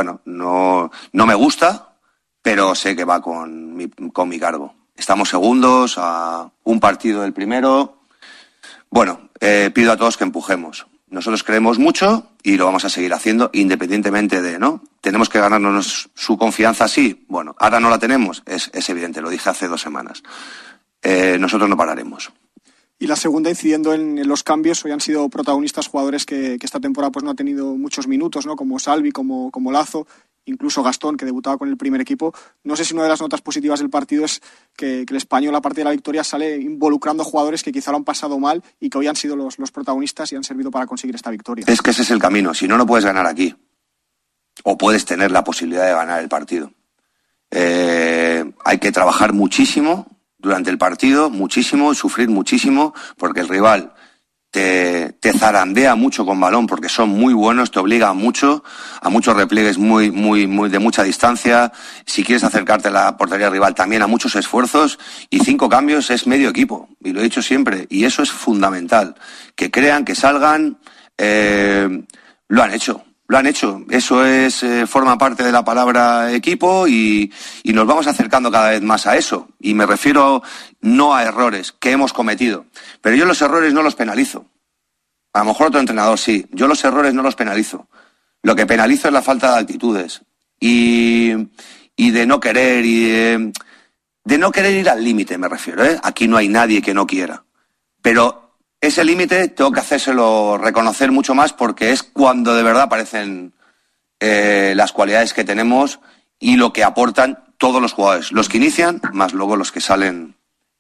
gusta, pero sé que va con mi cargo. Estamos segundos, a un partido del primero. Bueno, pido a todos que empujemos. Nosotros creemos mucho y lo vamos a seguir haciendo independientemente de, ¿no? ¿Tenemos que ganarnos su confianza? Sí. Bueno, ahora no la tenemos, es evidente, lo dije hace 2 semanas. Nosotros no pararemos. Y la segunda, incidiendo en los cambios, hoy han sido protagonistas jugadores que esta temporada pues no ha tenido muchos minutos, ¿no? Como Salvi, como Lazo, incluso Gastón, que debutaba con el primer equipo. No sé si una de las notas positivas del partido es que el español, a partir de la victoria, sale involucrando jugadores que quizá lo han pasado mal y que hoy han sido los protagonistas y han servido para conseguir esta victoria. Es que ese es el camino. Si no, no puedes ganar aquí. O puedes tener la posibilidad de ganar el partido. Hay que trabajar muchísimo durante el partido, muchísimo, sufrir muchísimo, porque el rival te zarandea mucho con balón porque son muy buenos, te obliga a muchos repliegues muy de mucha distancia. Si quieres acercarte a la portería rival, también a muchos esfuerzos, y 5 cambios es medio equipo, y lo he dicho siempre, y eso es fundamental. Que crean, que salgan, lo han hecho. Eso forma parte de la palabra equipo y nos vamos acercando cada vez más a eso. Y me refiero no a errores que hemos cometido, pero yo los errores no los penalizo. A lo mejor otro entrenador sí. Yo los errores no los penalizo. Lo que penalizo es la falta de actitudes y de no querer de no querer ir al límite, me refiero. Aquí no hay nadie que no quiera, pero ese límite tengo que hacérselo reconocer mucho más porque es cuando de verdad aparecen las cualidades que tenemos y lo que aportan todos los jugadores. Los que inician, más luego los que salen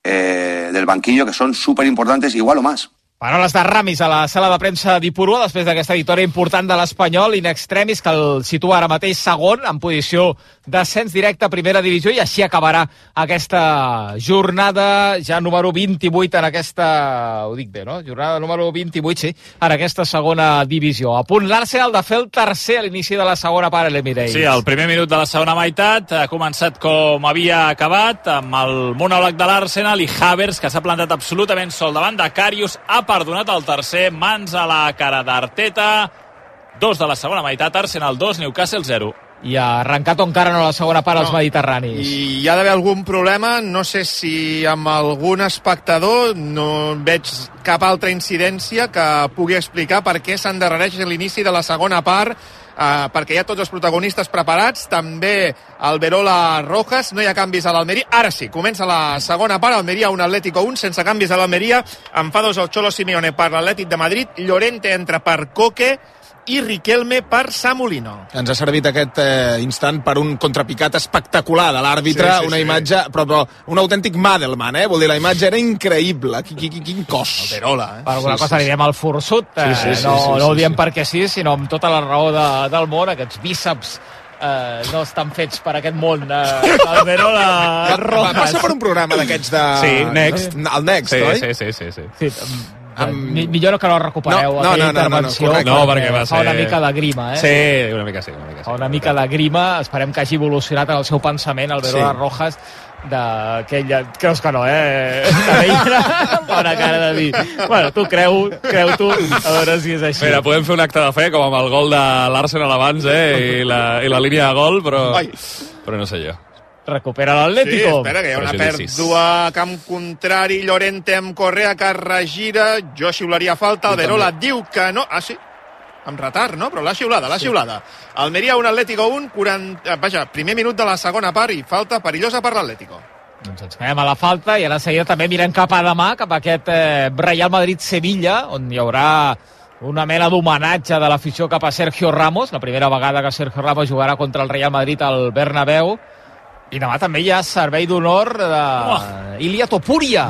del banquillo, que son súper importantes, igual o más. Paraules de Ramis a la sala de premsa d'Ipurua després d'aquesta victòria important de l'Espanyol in extremis, que el situa ara mateix segon en posició d'ascens directe a primera divisió, i així acabarà aquesta jornada ja número 28 en aquesta... Ho dic bé, no? Jornada número 28, sí, en aquesta segona divisió. A punt l'Arsenal de fer el tercer a l'inici de la segona part a l'Emirates. Sí, el primer minut de la segona meitat ha començat com havia acabat, amb el monòleg de l'Arsenal i Havertz, que s'ha plantat absolutament sol davant de Karius, ha perdonat el tercer, mans a la cara d'Arteta. 2 de la segona meitat, Arsenal 2, Newcastle 0. I ha arrencat encara no la segona part als mediterranis. I hi ha d'haver algun problema, no sé si amb algun espectador, no veig cap altra incidència que pugui explicar per què s'endarrereix l'inici de la segona part, perquè hi ha tots els protagonistes preparats, també el Verola Rojas, no hi ha canvis a l'Almeria. Ara sí, comença la segona part, Almeria 1, Atlético 1, sense canvis a l'Almeria, en fa 2 el Cholo Simeone per l'Atlètic de Madrid, Llorente entra per Coque i Riquelme per Samulino. Ens ha servit aquest instant per un contrapicat espectacular de l'àrbitre, una imatge, però un autèntic Madelman, Vull dir, la imatge era increïble. Quin cos. El Verola, Per alguna cosa li diem al forçut, no ho diem perquè sí, sinó amb tota la raó del món, aquests bíceps no estan fets per aquest món. El Verola Rojas. Va passar per un programa d'aquests de... Sí, Next. El Next, oi? Sí. Millor que no recupereu aquella intervenció. No, perquè va ser... Fa una mica de grima, Sí, una mica sí. Fa una mica de grima. Esperem que hagi evolucionat en el seu pensament el Verola Rojas d'aquella... Creus que no, De veure fa una cara de dir... Bueno, tu creu tu, a veure si és així. Mira, podem fer un acte de fe, com amb el gol de l'Arsenal abans, i la línia de gol, però no sé jo. Recupera l'Atlético. Sí, espera, que hi ha una pèrdua a camp contrari, Llorente amb Correa que regira, jo xiularia falta, el Verola diu que no, sí, amb retard, no? Però l'ha xiulada. Almeria 1, Atlético 1, primer minut de la segona part i falta perillosa per l'Atlético. Doncs ens quedem a la falta i ara seguida també mirem cap a demà, cap a aquest Real Madrid-Sevilla, on hi haurà una mena d'homenatge de l'afició cap a Sergio Ramos, la primera vegada que Sergio Ramos jugarà contra el Real Madrid al Bernabéu. I demà també hi ha servei d'honor d'Ilia Topuria,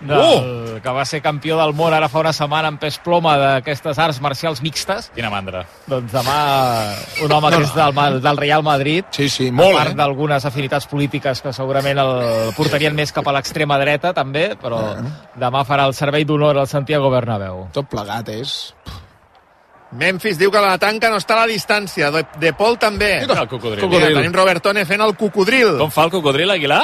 que va ser campió del món ara fa una setmana en pes ploma d'aquestes arts marcials mixtes. Quina mandra. Doncs demà un home que és del Real Madrid, molt, a part d'algunes afinitats polítiques que segurament el portarien més cap a l'extrema dreta també, però demà farà el servei d'honor al Santiago Bernabéu. Tot plegat és... Memphis diu que la tanca no està a la distància. De Paul també. El cocodril. Mira, tenim Robertone fent el cocodril. Com fa el cocodril, Aguilar?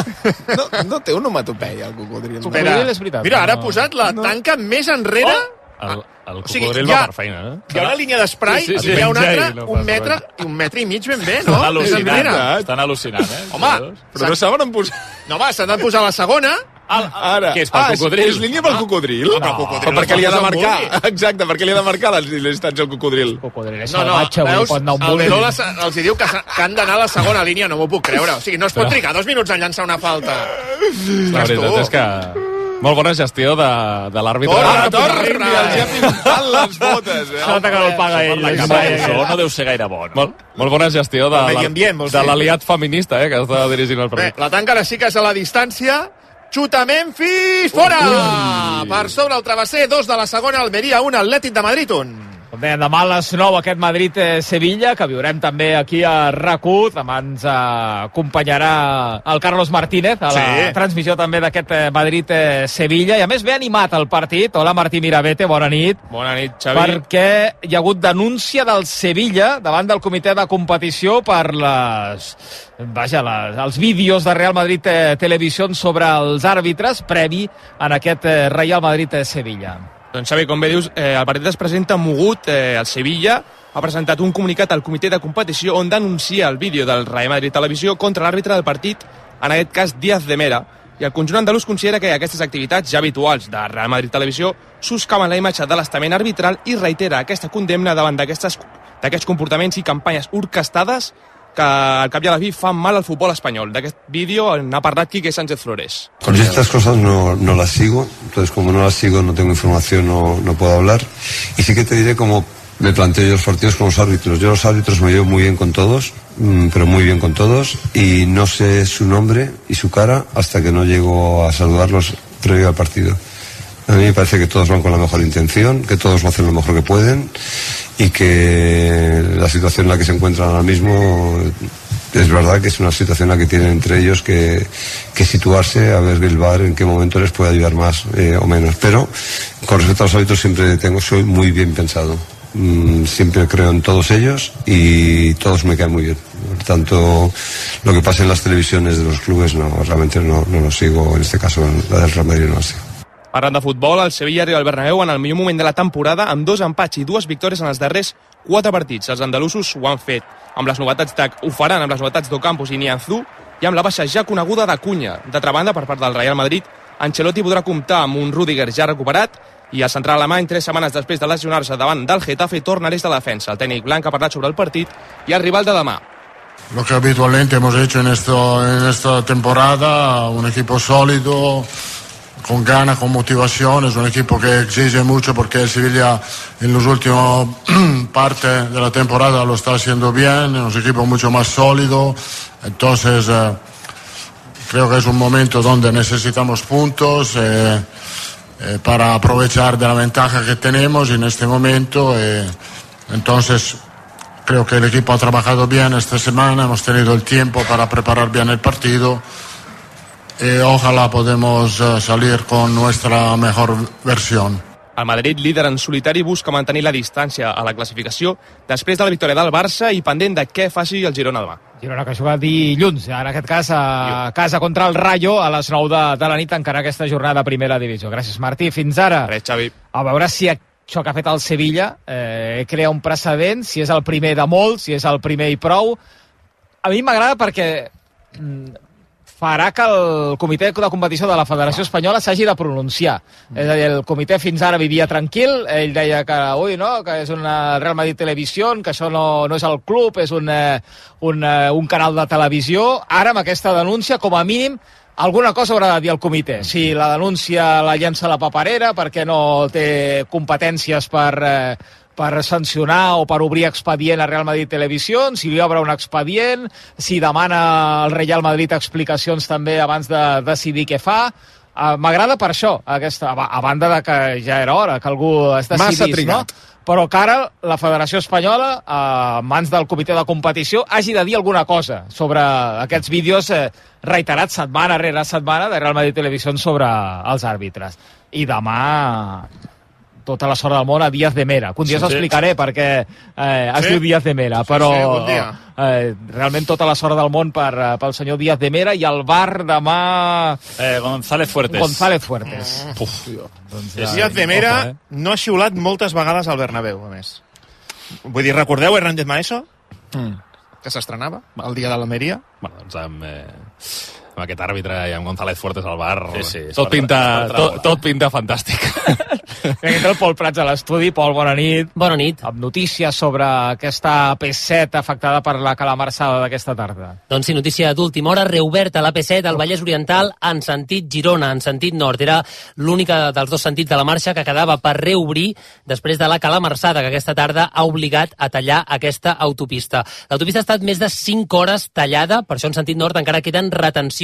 No té onomatopeia, el cocodril. Cocodril és veritat. Mira, ara ha posat la tanca més enrere. El cocodril va per feina, Hi ha una línia d'esprai i hi ha una altra, un metre i mig ben bé, no? Estan al·lucinant, Home, però no saben on posar... No, home, s'han de posar la segona. Ara. Què és, pel cocodril? És línia pel cocodril? Però perquè li ha de marcar. Exacte, perquè li ha de marcar les distàncies al cocodril. El cocodril és salvatge, pot anar un el Verola els diu que han d'anar a la segona línia, no m'ho puc creure. O sigui, no es pot trigar 2 minuts en llançar una falta. La veritat és que... Molt bona gestió de l'àrbitre. Torra! Els ha pintat les botes, Sota que no el paga ell. Això no deu ser gaire bon. Molt bona gestió de l'aliat feminista, que està dirigint el partit. La tanca ara sí que és a la distància. Xuta Memphis, fora! Per sobre el travesser, 2 de la segona, Almeria 1, Atlètic de Madrid 1. Com deien, demà a les 9 aquest Madrid-Sevilla, que viurem també aquí a RAC1. Demà ens acompanyarà el Carlos Martínez a la transmissió també d'aquest Madrid-Sevilla. I a més ve animat el partit. Hola, Martí Mirabete, bona nit. Bona nit, Xavi. Perquè hi ha hagut denúncia del Sevilla davant del comitè de competició per els vídeos de Real Madrid Televisió sobre els àrbitres previ en aquest Real Madrid-Sevilla. Doncs Xavi, com bé dius, el partit es presenta mogut. El Sevilla ha presentat un comunicat al comitè de competició on denuncia el vídeo del Real Madrid Televisió contra l'àrbitre del partit, en aquest cas Díaz de Mera. I el conjunt andalús considera que aquestes activitats ja habituals de Real Madrid Televisió soscaven la imatge de l'estament arbitral i reitera aquesta condemna davant d'aquests comportaments i campanyes orquestades que al cap i a la fi fan mal al futbol espanyol. D'aquest vídeo n'ha parlat Quique Sánchez Flores. Con estas cosas no las sigo, entonces como no las sigo, no tengo información, no puedo hablar. Y sí que te diré cómo me planteo yo los partidos con los árbitros. Yo los árbitros me llevo muy bien con todos, pero muy bien con todos, y no sé su nombre y su cara hasta que no llego a saludarlos previo al partido. A mí me parece que todos van con la mejor intención, que todos lo hacen lo mejor que pueden y que la situación en la que se encuentran ahora mismo es verdad que es una situación en la que tienen entre ellos que situarse a ver el VAR en qué momento les puede ayudar más o menos. Pero con respecto a los árbitros soy muy bien pensado. Siempre creo en todos ellos y todos me caen muy bien. Por tanto, lo que pasa en las televisiones de los clubes realmente no lo sigo. En este caso, la del Real Madrid no lo sigo. Parlant de futbol, el Sevilla arriba al Bernabéu en el millor moment de la temporada amb 2 empats i 2 victòries en els darrers 4 partits. Els andalusos ho han fet amb les novetats ho faran amb les novetats d'Ocampos i Nianzú i amb la baixa ja coneguda d'Acuña. D'altra banda, per part del Real Madrid, Ancelotti podrà comptar amb un Rüdiger ja recuperat i el central alemany, 3 setmanes després de lesionar-se davant del Getafe, torna a l'eix de la defensa. El tècnic blanc ha parlat sobre el partit i el rival de demà. Lo que habitualmente hemos hecho en esta temporada, un equipo sólido, con ganas, con motivación. Es un equipo que exige mucho porque el Sevilla en los últimos parte de la temporada lo está haciendo bien, es un equipo mucho más sólido. Entonces creo que es un momento donde necesitamos puntos para aprovechar de la ventaja que tenemos en este momento. Entonces creo que el equipo ha trabajado bien esta semana, hemos tenido el tiempo para preparar bien el partido. Ojalá podemos salir con nuestra mejor versión. El Madrid, líder en solitari, busca mantenir la distància a la classificació després de la victòria del Barça i pendent de què faci el Girona demà. Girona que juga dilluns, en aquest cas a casa contra el Rayo a les 9 de la nit, encara aquesta jornada de primera divisió. Gràcies, Martí. Fins ara. Res, Xavi. A veure si això que ha fet el Sevilla crea un precedent, si és el primer de molts, si és el primer i prou. A mi m'agrada perquè farà que el comitè de competició de la Federació Espanyola s'hagi de pronunciar. És a dir, el comitè fins ara vivia tranquil, ell deia que que és una Real Madrid Televisió, que això no és el club, és un canal de televisió. Ara, amb aquesta denúncia, com a mínim, alguna cosa haurà de dir el comitè. Si la denúncia la llença a la paperera perquè no té competències per sancionar o per obrir expedient a Real Madrid Televisió, si li obre un expedient, si demana al Real Madrid explicacions també abans de decidir què fa. M'agrada per això, a banda de que ja era hora que algú es decidís, no? Però que ara la Federació Espanyola, a mans del comitè de competició, hagi de dir alguna cosa sobre aquests vídeos reiterats setmana rere setmana de Real Madrid Televisió sobre els àrbitres. I demà tota la sort del món a Díaz de Mera. Un dia us explicaré perquè es diu Díaz de Mera, però realment tota la sort del món pel senyor Díaz de Mera i el VAR demà... González Fuertes. González Fuertes. Díaz de Mera no ha xiulat moltes vegades al Bernabéu, a més. Vull dir, recordeu Hernández Maeso? Que s'estrenava el dia de l'Almeria? Bueno, doncs amb aquest àrbitre i amb González Fuertes al bar, tot pinta fantàstic. Entra el Pol Prats a l'estudi. Pol, bona nit. Bona nit. Amb notícies sobre aquesta P7 afectada per la calamarsada d'aquesta tarda. Doncs sí, notícia d'última hora, reoberta la P7 al Vallès Oriental en sentit Girona, en sentit nord. Era l'única dels dos sentits de la marxa que quedava per reobrir després de la calamarsada que aquesta tarda ha obligat a tallar aquesta autopista. L'autopista ha estat més de 5 hores tallada, per això en sentit nord encara queden retencions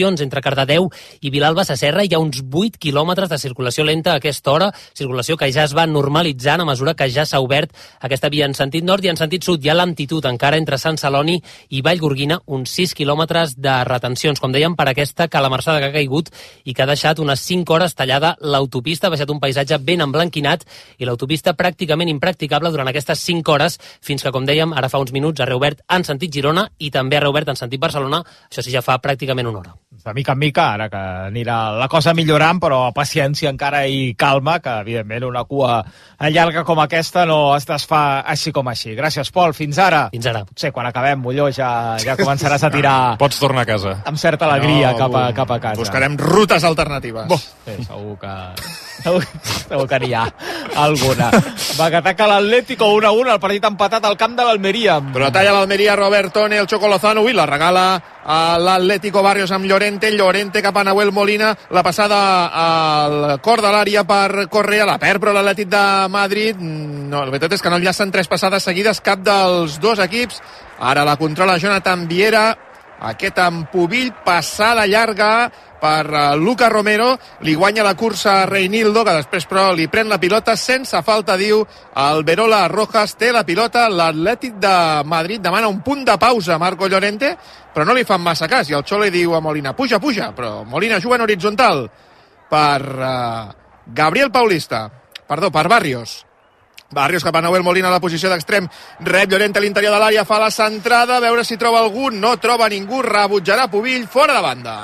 retencions entre Cardedeu i Vilalba Sasserra. Hi ha uns 8 quilòmetres de circulació lenta a aquesta hora, circulació que ja es va normalitzant a mesura que ja s'ha obert aquesta via en sentit nord, i en sentit sud hi ha l'amplitud encara entre Sant Celoni i Vallgorguina, uns 6 quilòmetres de retencions, com dèiem, per aquesta calamarsada que ha caigut i que ha deixat unes 5 hores tallada l'autopista, ha deixat un paisatge ben emblanquinat i l'autopista pràcticament impracticable durant aquestes 5 hores, fins que, com dèiem, ara fa uns minuts ha reobert en sentit Girona i també ha reobert en sentit Barcelona, això sí, ja fa pràcticament una hora. De mica en mica, ara que anirà la cosa millorant, però paciència encara i calma, que evidentment una cua llarga com aquesta no es desfà així com així. Gràcies, Pol, fins ara. Fins ara. Potser quan acabem, Molló, ja començaràs a tirar... Pots tornar a casa. Amb certa alegria cap a casa. Buscarem rutes alternatives. Sí, segur que n'hi ha alguna. Va, que ataca l'Atlético 1-1, el partit empatat al camp de l'Almeria. Però talla l'Almeria, Robertone, el Choco Lozano, i la regala a l'Atlético Barrios amb Llorente cap a Nahuel Molina, la passada al cor de l'àrea per Correa, la perd però l'Atlètic de Madrid. No, la veritat és que no enllacen 3 passades seguides cap dels dos equips. Ara la controla Jonathan Viera, aquest empubill, passada llarga per Lucas Romero, li guanya la cursa a Reinildo, que després però li pren la pilota sense falta, diu Alberola Rojas. Té la pilota l'Atlètic de Madrid, demana un punt de pausa Marco Llorente, però no li fan massa cas, i el Xolo li diu a Molina, puja, però Molina juga en horitzontal per Gabriel Paulista, per Barrios. Barrios cap a Nahuel Molina a la posició d'extrem, rep Llorente a l'interior de l'àrea, fa la centrada, a veure si troba algú, no troba ningú, rebutjarà Pubill, fora de banda.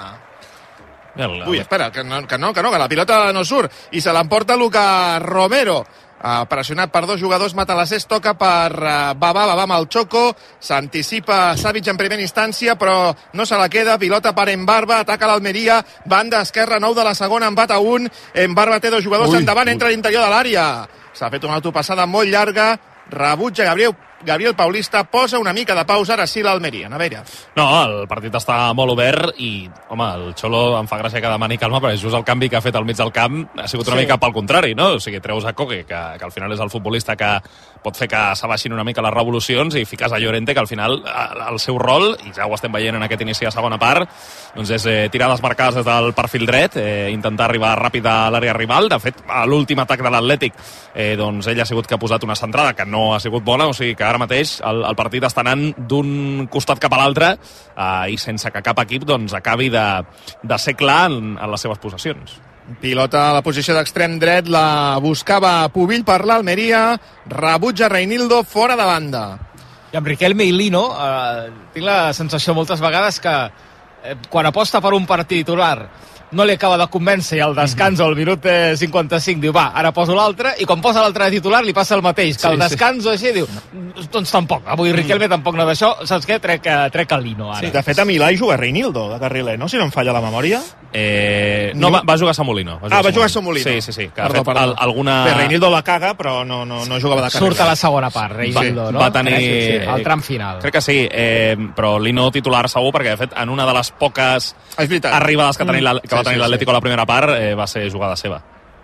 Ui, espera, que la pilota no surt, i se l'emporta Lucas Romero. Pressionat per dos jugadors, Matalassés toca per Babà amb el Choco, s'anticipa Savic en primera instància, però no se la queda, pilota per Embarba, ataca l'Almeria, banda esquerra, 9 de la segona, empat a 1, Embarba té dos jugadors endavant, entra a l'interior de l'àrea, s'ha fet una autopassada molt llarga, rebutja Gabriel Paulista, posa una mica de pausa, ara sí l'Almeria. Navera. No, el partit està molt obert i, home, el Xolo em fa gràcia que demani calma, perquè just el canvi que ha fet al mig del camp ha sigut una mica pel contrari, no? O sigui, treus a Koke, que al final és el futbolista que pot fer que s'abaixin una mica les revolucions, i fiques a Llorente, que al final el seu rol, i ja ho estem veient en aquest inici de segona part, doncs és tirades marcades des del perfil dret, intentar arribar ràpid a l'àrea rival. De fet, a l'últim atac de l'Atlètic, doncs ell ha sigut que ha posat una centrada que no ha sigut bona, o sigui que ara mateix el partit està anant d'un costat cap a l'altre, i sense que cap equip doncs acabi de ser clar en les seves possessions. Pilota a la posició d'extrem dret, la buscava Pubill per l'Almeria, rebutja Reinildo, fora de banda. I amb Riquelme i Lino tinc la sensació moltes vegades que quan aposta per un partit titular no li acaba de convèncer, i al descans o al minut 55 diu, va, ara poso l'altre, i quan posa l'altre de titular li passa el mateix, que al descans o així diu, doncs tampoc, avui Riquelme tampoc no d'això, saps què? Trec el Lino ara. Sí, de fet a Milà hi juga Reinildo de carriler, no? Si no em falla la memòria. No, va jugar a Samolino. Va jugar a Samolino. Sí, que ha fet alguna... Bé, Reinildo la caga, però no jugava de carriler. Surt a la segona part, Reinildo, no? Va tenir... el tram final. Crec que sí, però Lino titular segur, perquè de fet en una de les poques arribades que va tenir l'Atlético a la primera part va ser jugada seva.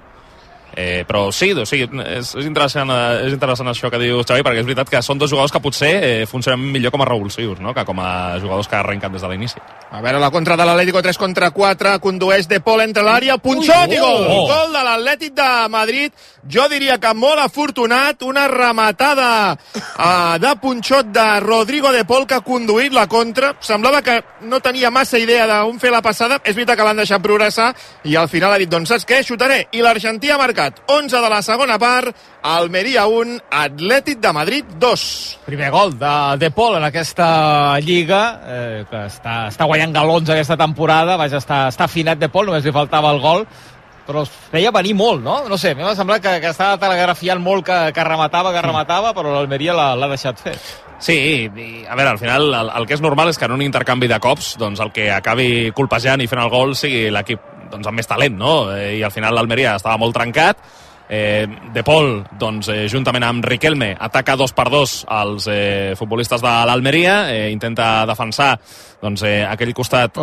Però sí, és interessant això que diu Xavi, perquè és veritat que són dos jugadors que potser funcionen millor com a revulsius, no? Que com a jugadors que arrenquen des de l'inici. A veure, la contra de l'Atlético, 3 contra 4, condueix De Paul entre l'àrea, punxot i gol! Gol de l'Atlètic de Madrid, jo diria que molt afortunat, una rematada de punxot de Rodrigo De Paul, que ha conduït la contra, semblava que no tenia massa idea d'on fer la passada, és veritat que l'han deixat progressar, i al final ha dit, doncs saps què, xutaré, i l'Argentí ha marcat 11 de la segona part, Almeria 1, Atlètic de Madrid 2. Primer gol de Paul en aquesta lliga, que està guanyant galons aquesta temporada, vaja, està afinat De Paul, només li faltava el gol, però es feia venir molt, no? No sé, m'ha semblat que estava telegrafiant molt que rematava, però l'Almeria l'ha deixat fer. Sí, i a veure, al final el que és normal és que en un intercanvi de cops doncs el que acabi colpejant i fent el gol sigui l'equip doncs amb més talent, no? I al final l'Almeria estava molt trencat. De Paul, doncs, juntament amb Riquelme, ataca 2x2 els futbolistes de l'Almeria, intenta defensar doncs, aquell costat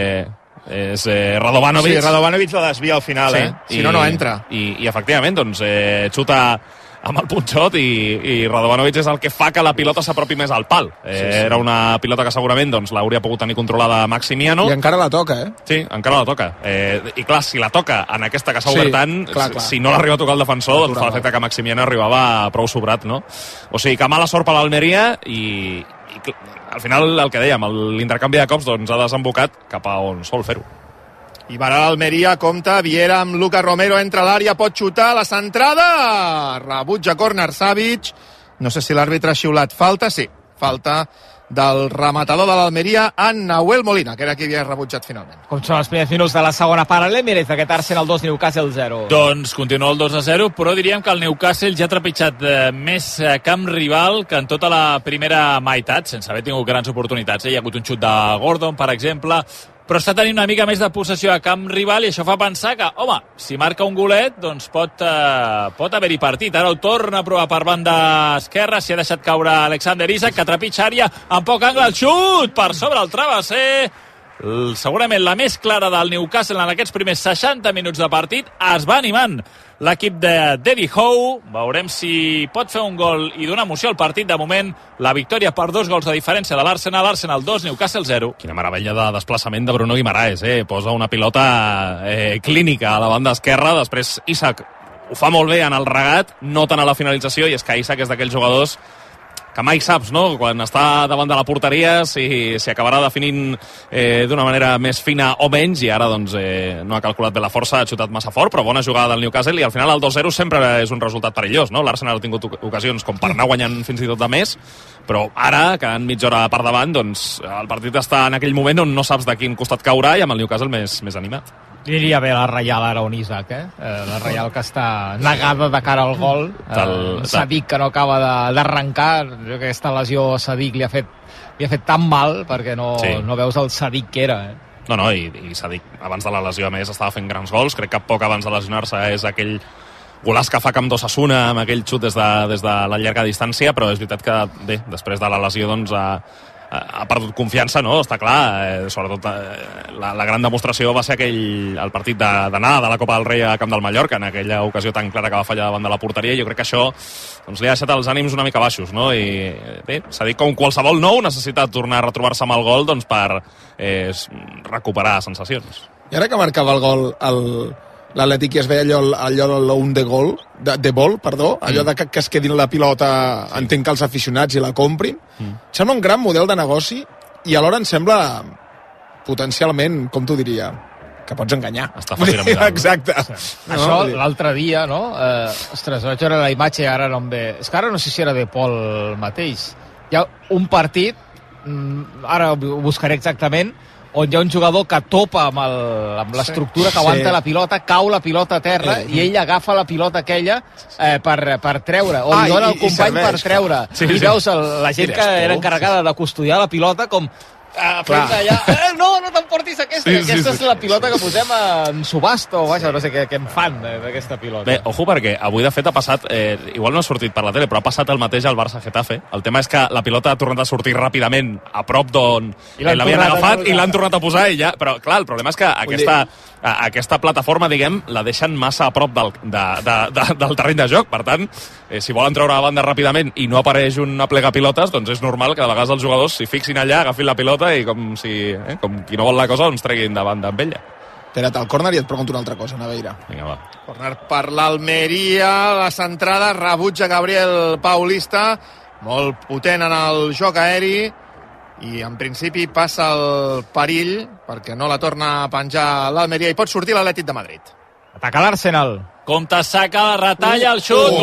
és Radovanovic. Sí, Radovanovic la desvia al final, si no entra. I efectivament, doncs, xuta amb el punxot i Radovanovic és el que fa que la pilota s'apropi més al pal. Era una pilota que segurament doncs, l'hauria pogut tenir controlada Maximiano. I encara la toca, Sí, encara la toca. I clar, si la toca en aquesta que s'ha obert tant, clar. Si no l'arriba a tocar el defensor, doncs fa l'efecte que Maximiano arribava prou sobrat, no? O sigui, que mala sort per l'Almeria i al final el que dèiem, l'intercanvi de cops doncs, ha desembocat cap a on sol fer-ho. I va l'Almeria, compta, Viera amb Lucas Romero, entra a l'àrea, pot xutar, la centrada, rebutja córner Savic, no sé si l'àrbitre ha xiulat falta, sí, falta del rematador de l'Almeria, en Nahuel Molina, que era qui havia rebutjat finalment. Com són els primers minuts de la segona part, a l'Emirates, aquest Arsenal 2, Newcastle 0. Doncs continua el 2-0, però diríem que el Newcastle ja ha trepitjat més camp rival que en tota la primera meitat, sense haver tingut grans oportunitats. Hi ha hagut un xut de Gordon, per exemple, però està tenint una mica més de possessió a camp rival i això fa pensar que, home, si marca un golet, doncs pot haver-hi partit. Ara ho torna a provar per banda esquerra, s'hi ha deixat caure Alexander Isak, que trepitja àrea amb poc angle, el xut per sobre el travesser. Segurament la més clara del Newcastle en aquests primers 60 minuts de partit. Es va animant l'equip d'Eddie Howe. Veurem si pot fer un gol i donar emoció al partit. De moment, la victòria per 2 gols de diferència de l'Arsenal. Arsenal 2, Newcastle 0. Quina meravella de desplaçament de Bruno Guimaraes, Posa una pilota clínica a la banda esquerra. Després Isak ho fa molt bé en el regat, no tant a la finalització, i és que Isak és d'aquells jugadors que mai saps, no?, quan està davant de la porteria, si acabarà definint d'una manera més fina o menys, i ara doncs no ha calculat bé la força, ha xutat massa fort, però bona jugada del Newcastle, i al final el 2-0 sempre és un resultat perillós, no? L'Arsenal ha tingut ocasions com per anar guanyant fins i tot de més, però ara, que en mitja hora per davant, doncs el partit està en aquell moment on no saps de quin costat caurà, i amb el Newcastle més animat. Diria bé la Reial ara on Isaac, la Reial que està negada de cara al gol. Sadik que no acaba d'arrencar. Aquesta lesió a Sadik li ha fet tan mal perquè no veus el Sadik que era. No, i Sadik abans de la lesió a més estava fent grans gols. Crec que poc abans de lesionar-se és aquell golaç que fa Camp d'Osasuna amb aquell xut des de la llarga distància, però és veritat que bé, després de la lesió doncs ha perdut confiança, no? Està clar, sobretot la gran demostració va ser el partit d'anada de la Copa del Rei a Camp del Mallorca, en aquella ocasió tan clara que va fallar davant de la porteria. Jo crec que això doncs, li ha deixat els ànims una mica baixos, no? I bé, s'ha dit com qualsevol nou necessita tornar a retrobar-se amb el gol doncs, per recuperar sensacions. I ara que marcava el gol l'Atlètic i es veia allò de l'un de gol, de vol, perdó, allò de que es quedin la pilota, entenc que els aficionats i la comprin. Sembla un gran model de negoci i alhora em sembla potencialment, com t'ho diria, que pots enganyar. Està fàcil mirar. Exacte. Això l'altre dia, no? Ostres, vaig veure la imatge i ara no em ve... És que ara no sé si era de Pol mateix. Hi ha un partit, ara ho buscaré exactament, on hi ha un jugador que topa amb l'estructura que aguanta la pilota, cau la pilota a terra i ell agafa la pilota aquella per treure, o li dona el company per treure. I veus la gent que era encarregada de custodiar la pilota com fent allà, no t'emportis aquesta, aquesta és la pilota que posem en subhasta, o vaja, no sé què en fan d'aquesta pilota. Bé, ojo, perquè avui de fet ha passat, igual no ha sortit per la tele, però ha passat el mateix al Barça-Getafe. El tema és que la pilota ha tornat a sortir ràpidament a prop d'on l'havien agafat i l'han tornat a posar i ja, però clar, el problema és que aquesta plataforma, diguem, la deixen massa a prop del terreny de joc, per tant, si volen treure la banda ràpidament i no apareix una plega pilotes, doncs és normal que de vegades els jugadors s'hi fixin allà, agafin la pilota i com qui no vol la cosa doncs treguin davant d'amb ella. Espera't, al córner i et pregunto una altra cosa, Naveira. Vinga, va. Córner per l'Almeria, la centrada, rebutja Gabriel Paulista, molt potent en el joc aeri, i en principi passa el perill perquè no la torna a penjar l'Almeria i pot sortir l'Atlètic de Madrid. Ataca l'Arsenal. Compte Saka, la retalla, el xut,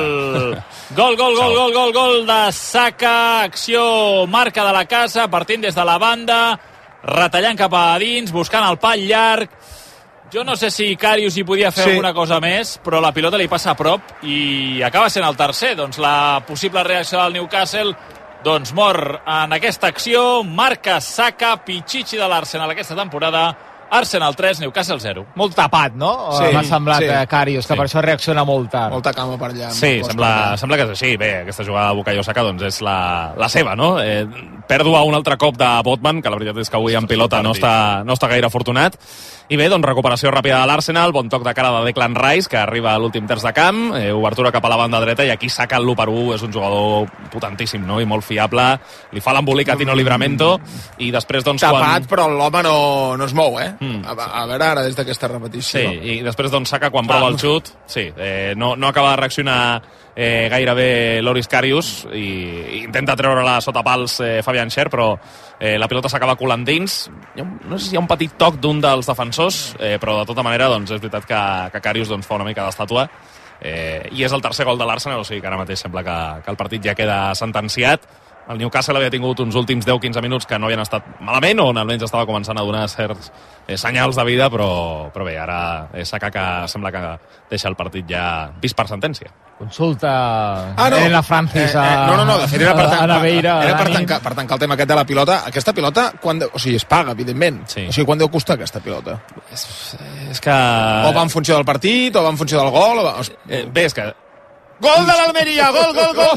gol de Saka, acció, marca de la casa, partint des de la banda, retallant cap a dins, buscant el pal llarg. Jo no sé si Karius hi podia fer alguna cosa més, però la pilota li passa a prop i acaba sent el tercer. Doncs la possible reacció del Newcastle doncs mor en aquesta acció, marca Saka, Pichichi de l'Arsenal aquesta temporada. Arsenal 3, Newcastle 0. Molt tapat, no? M'ha semblat Karius, que per això reacciona molt tard. Molta cama per allà. Sí, sembla que és així. Bé, aquesta jugada de Bukayo Saka doncs és la seva, no? pèrdua un altre cop de Botman, que la veritat és que avui en pilota no està gaire afortunat. I bé, doncs recuperació ràpida de l'Arsenal, bon toc de cara de Declan Rice, que arriba a l'últim terç de camp, obertura cap a la banda dreta, i aquí saca el l'1-1, és un jugador potentíssim, no? I molt fiable, li fa l'embolic a Tino Livramento, i després, doncs... Tapat, però l'home no es mou, a veure ara des d'aquesta repetició. Sí, i després, doncs, Saka, quan prova el xut, no acaba de reaccionar gairebé Loris Karius, i intenta treure-la sota pals Fabian Schär, però la pilota s'acaba colant dins. No sé si hi ha un petit toc d'un dels defensors, però de tota manera doncs, és veritat que Karius doncs, fa una mica d'estàtua, i és el tercer gol de l'Arsenal, o sigui que ara mateix sembla que el partit ja queda sentenciat. El Newcastle havia tingut uns últims 10-15 minuts que no havien estat malament, o almenys estava començant a donar certs senyals de vida, però bé, ara Saka que sembla que deixa el partit ja vist per sentència. Consulta Elena Francis No, de fet era per tancar el tema aquest de la pilota. Aquesta pilota, es paga, evidentment. Sí. O sigui, quan deu costar aquesta pilota? És que... O va en funció del partit, o va en funció del gol... Bé, és que... Gol de l'Almeria, gol,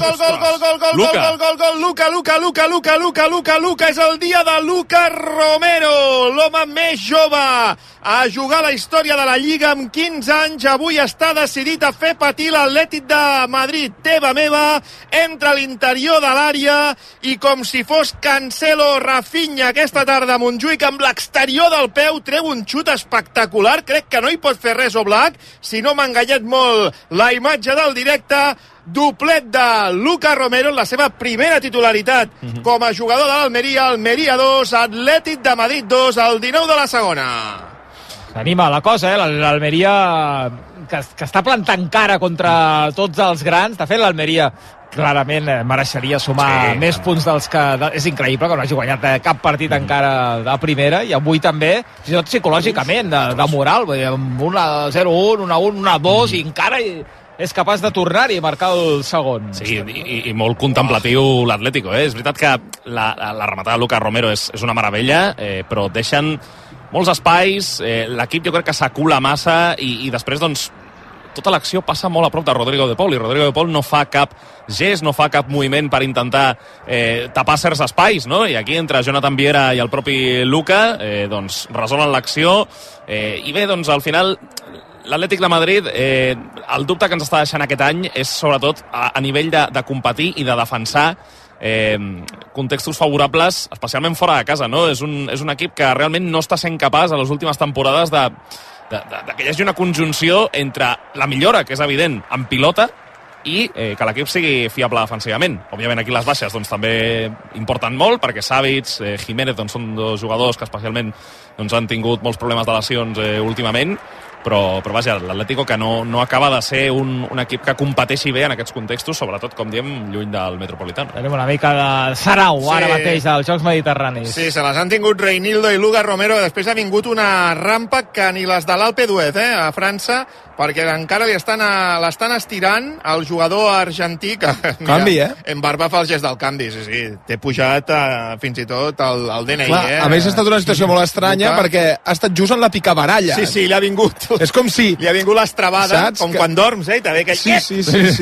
Luca, és el dia de Luca Romero, l'home més jove a jugar la història de la Lliga amb 15 anys, avui està decidit a fer patir l'Atlètic de Madrid, teva meva, entra a l'interior de l'àrea i com si fos Cancelo Rafinha aquesta tarda a Montjuïc amb l'exterior del peu, treu un xut espectacular, crec que no hi pot fer res Oblak, si no m'ha enganyat molt la imatge del directe, doblet de Luca Romero en la seva primera titularitat com a jugador de l'Almeria, Almeria 2, Atlètic de Madrid 2, al 19 de la segona. S'anima la cosa, l'Almeria que està plantant cara contra tots els grans. De fet, l'Almeria clarament mereixeria sumar més punts dels que... És increïble que no hagi guanyat cap partit encara de primera, i avui també, fins i tot psicològicament, de moral, amb un 0-1, 1-1, 1-2, i encara és capaç de tornar i marcar el segon. Sí, i molt contemplatiu l'Atlético, És veritat que la rematada de Luca Romero és una meravella, però deixen molts espais, l'equip jo crec que s'acula massa, i després, doncs, tota l'acció passa molt a prop de Rodrigo de Paul, i Rodrigo de Paul no fa cap gest, no fa cap moviment per intentar tapar certs espais, no? I aquí entre Jonathan Viera i el propi Luca, doncs, resolen l'acció, i bé, doncs, al final l'Atlètic de Madrid, el dubte que ens està deixant aquest any és sobretot a nivell de competir i de defensar contextos favorables, especialment fora de casa, no? És un equip que realment no està sent capaç a les últimes temporades que hi hagi una conjunció entre la millora, que és evident, en pilota, i que l'equip sigui fiable defensivament. Òbviament aquí les baixes doncs, també importen molt, perquè Savic, Jiménez doncs, són dos jugadors que especialment doncs, han tingut molts problemes de lesions últimament, però vaja, l'Atlético que no acaba de ser un equip que competeixi bé en aquests contextos, sobretot, com diem, lluny del Metropolitano. Tenim una mica de sarau ara mateix dels Jocs Mediterranis. Sí, se les han tingut Reinildo i Luca Romero, després ha vingut una rampa que ni les de l'Alpe d'Huez, a França, perquè encara l'estan estirant el jugador argentí que, mira, canvi, en barba fa el gest del canvi, sí, té pujat fins i tot el DNI. Clar, a més ha estat una situació molt estranya, Luca, perquè ha estat just en la picabaralla. Sí, li ha vingut. És com si... Li ha vingut l'estrabada, com quan dorms, també que... Sí.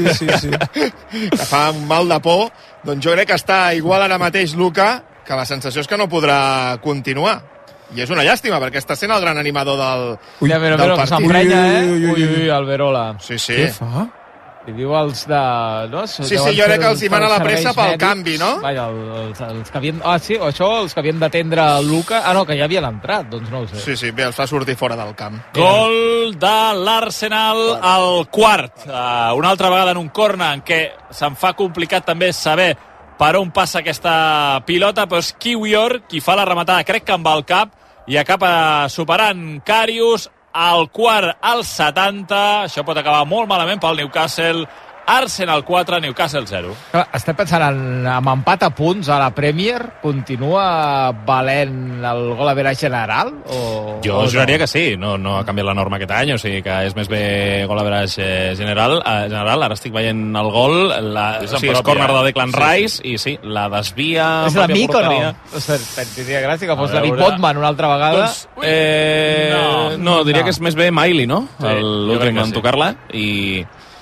que fa un mal de por. Doncs jo crec que està igual ara mateix Luca, que la sensació és que no podrà continuar. I és una llàstima, perquè està sent el gran animador del partit. S'emprenya, Ui, Alberola. Sí. Què fa? Li diu els de... No? Sí, jo crec que els hi mana la pressa pel canvi, no? Vaja, els que havien... sí, o això, els que havien d'atendre el Luca... no, que ja havien entrat, doncs no ho sé. Sí, bé, els fa sortir fora del camp. Gol de l'Arsenal al quart. Una altra vegada en un corner en què se'n fa complicat també saber per on passa aquesta pilota, però és Kiwior qui fa la rematada, crec que amb el cap, i acaba superant Karius. Al quart, al 70, això pot acabar molt malament pel Newcastle. Arsenal 4, Newcastle 0. Estem pensant en empat a punts a la Premier. Continua valent el gol a vera general? Jo juraria que sí. No ha canviat la norma aquest any, o sigui que és més bé gol a vera general. Ara estic veient el gol. És córner de Declan Rice i sí, la desvia. És l'amic o no? Tindria gràcia que fos l'amic Botman una altra vegada. No, diria que és més bé Miley, no? L'últim en tocar-la.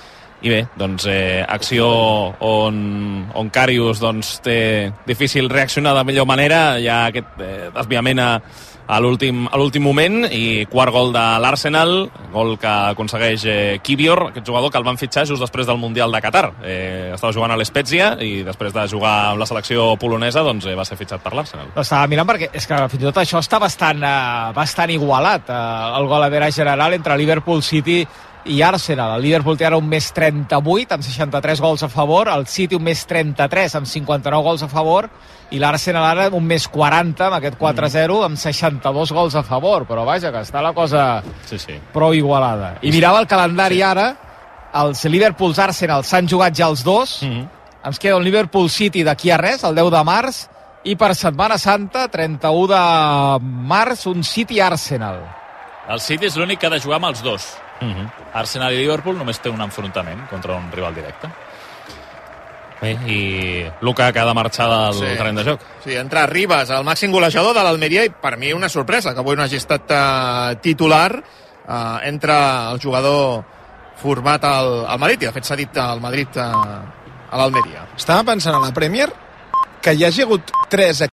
I bé, doncs acció on Karius doncs, té difícil reaccionar de millor manera, hi ha aquest desviament a l'últim moment, i quart gol de l'Arsenal, gol que aconsegueix Kivior, aquest jugador que el van fitxar just després del Mundial de Qatar. Estava jugant a l'Spezia i després de jugar amb la selecció polonesa doncs, va ser fitxat per l'Arsenal. Estava mirant perquè és que fins i tot això està bastant igualat, el gol a veure general entre Liverpool City i Arsenal. El Liverpool té ara un més 38 amb 63 gols a favor, el City un més 33 amb 59 gols a favor, i l'Arsenal ara un més 40 amb aquest 4-0 amb 62 gols a favor, però vaja, que està la cosa prou igualada. I mirava el calendari ara, els Liverpools Arsenal s'han jugat ja els dos, ens queda un Liverpool City d'aquí a res, el 10 de març, i per Setmana Santa, 31 de març, un City Arsenal. El City és l'únic que ha de jugar amb els dos. Arsenal i Liverpool només té un enfrontament contra un rival directe. Bé, i Luka, que ha de marxar del terreny de joc. Sí, entra Ribas, el màxim golejador de l'Almeria, i per mi una sorpresa que avui no hagi estat titular. Entra el jugador format al Madrid, i de fet s'ha dit al Madrid a l'Almeria. Estava pensant a la Premier que hi hagi hagut 3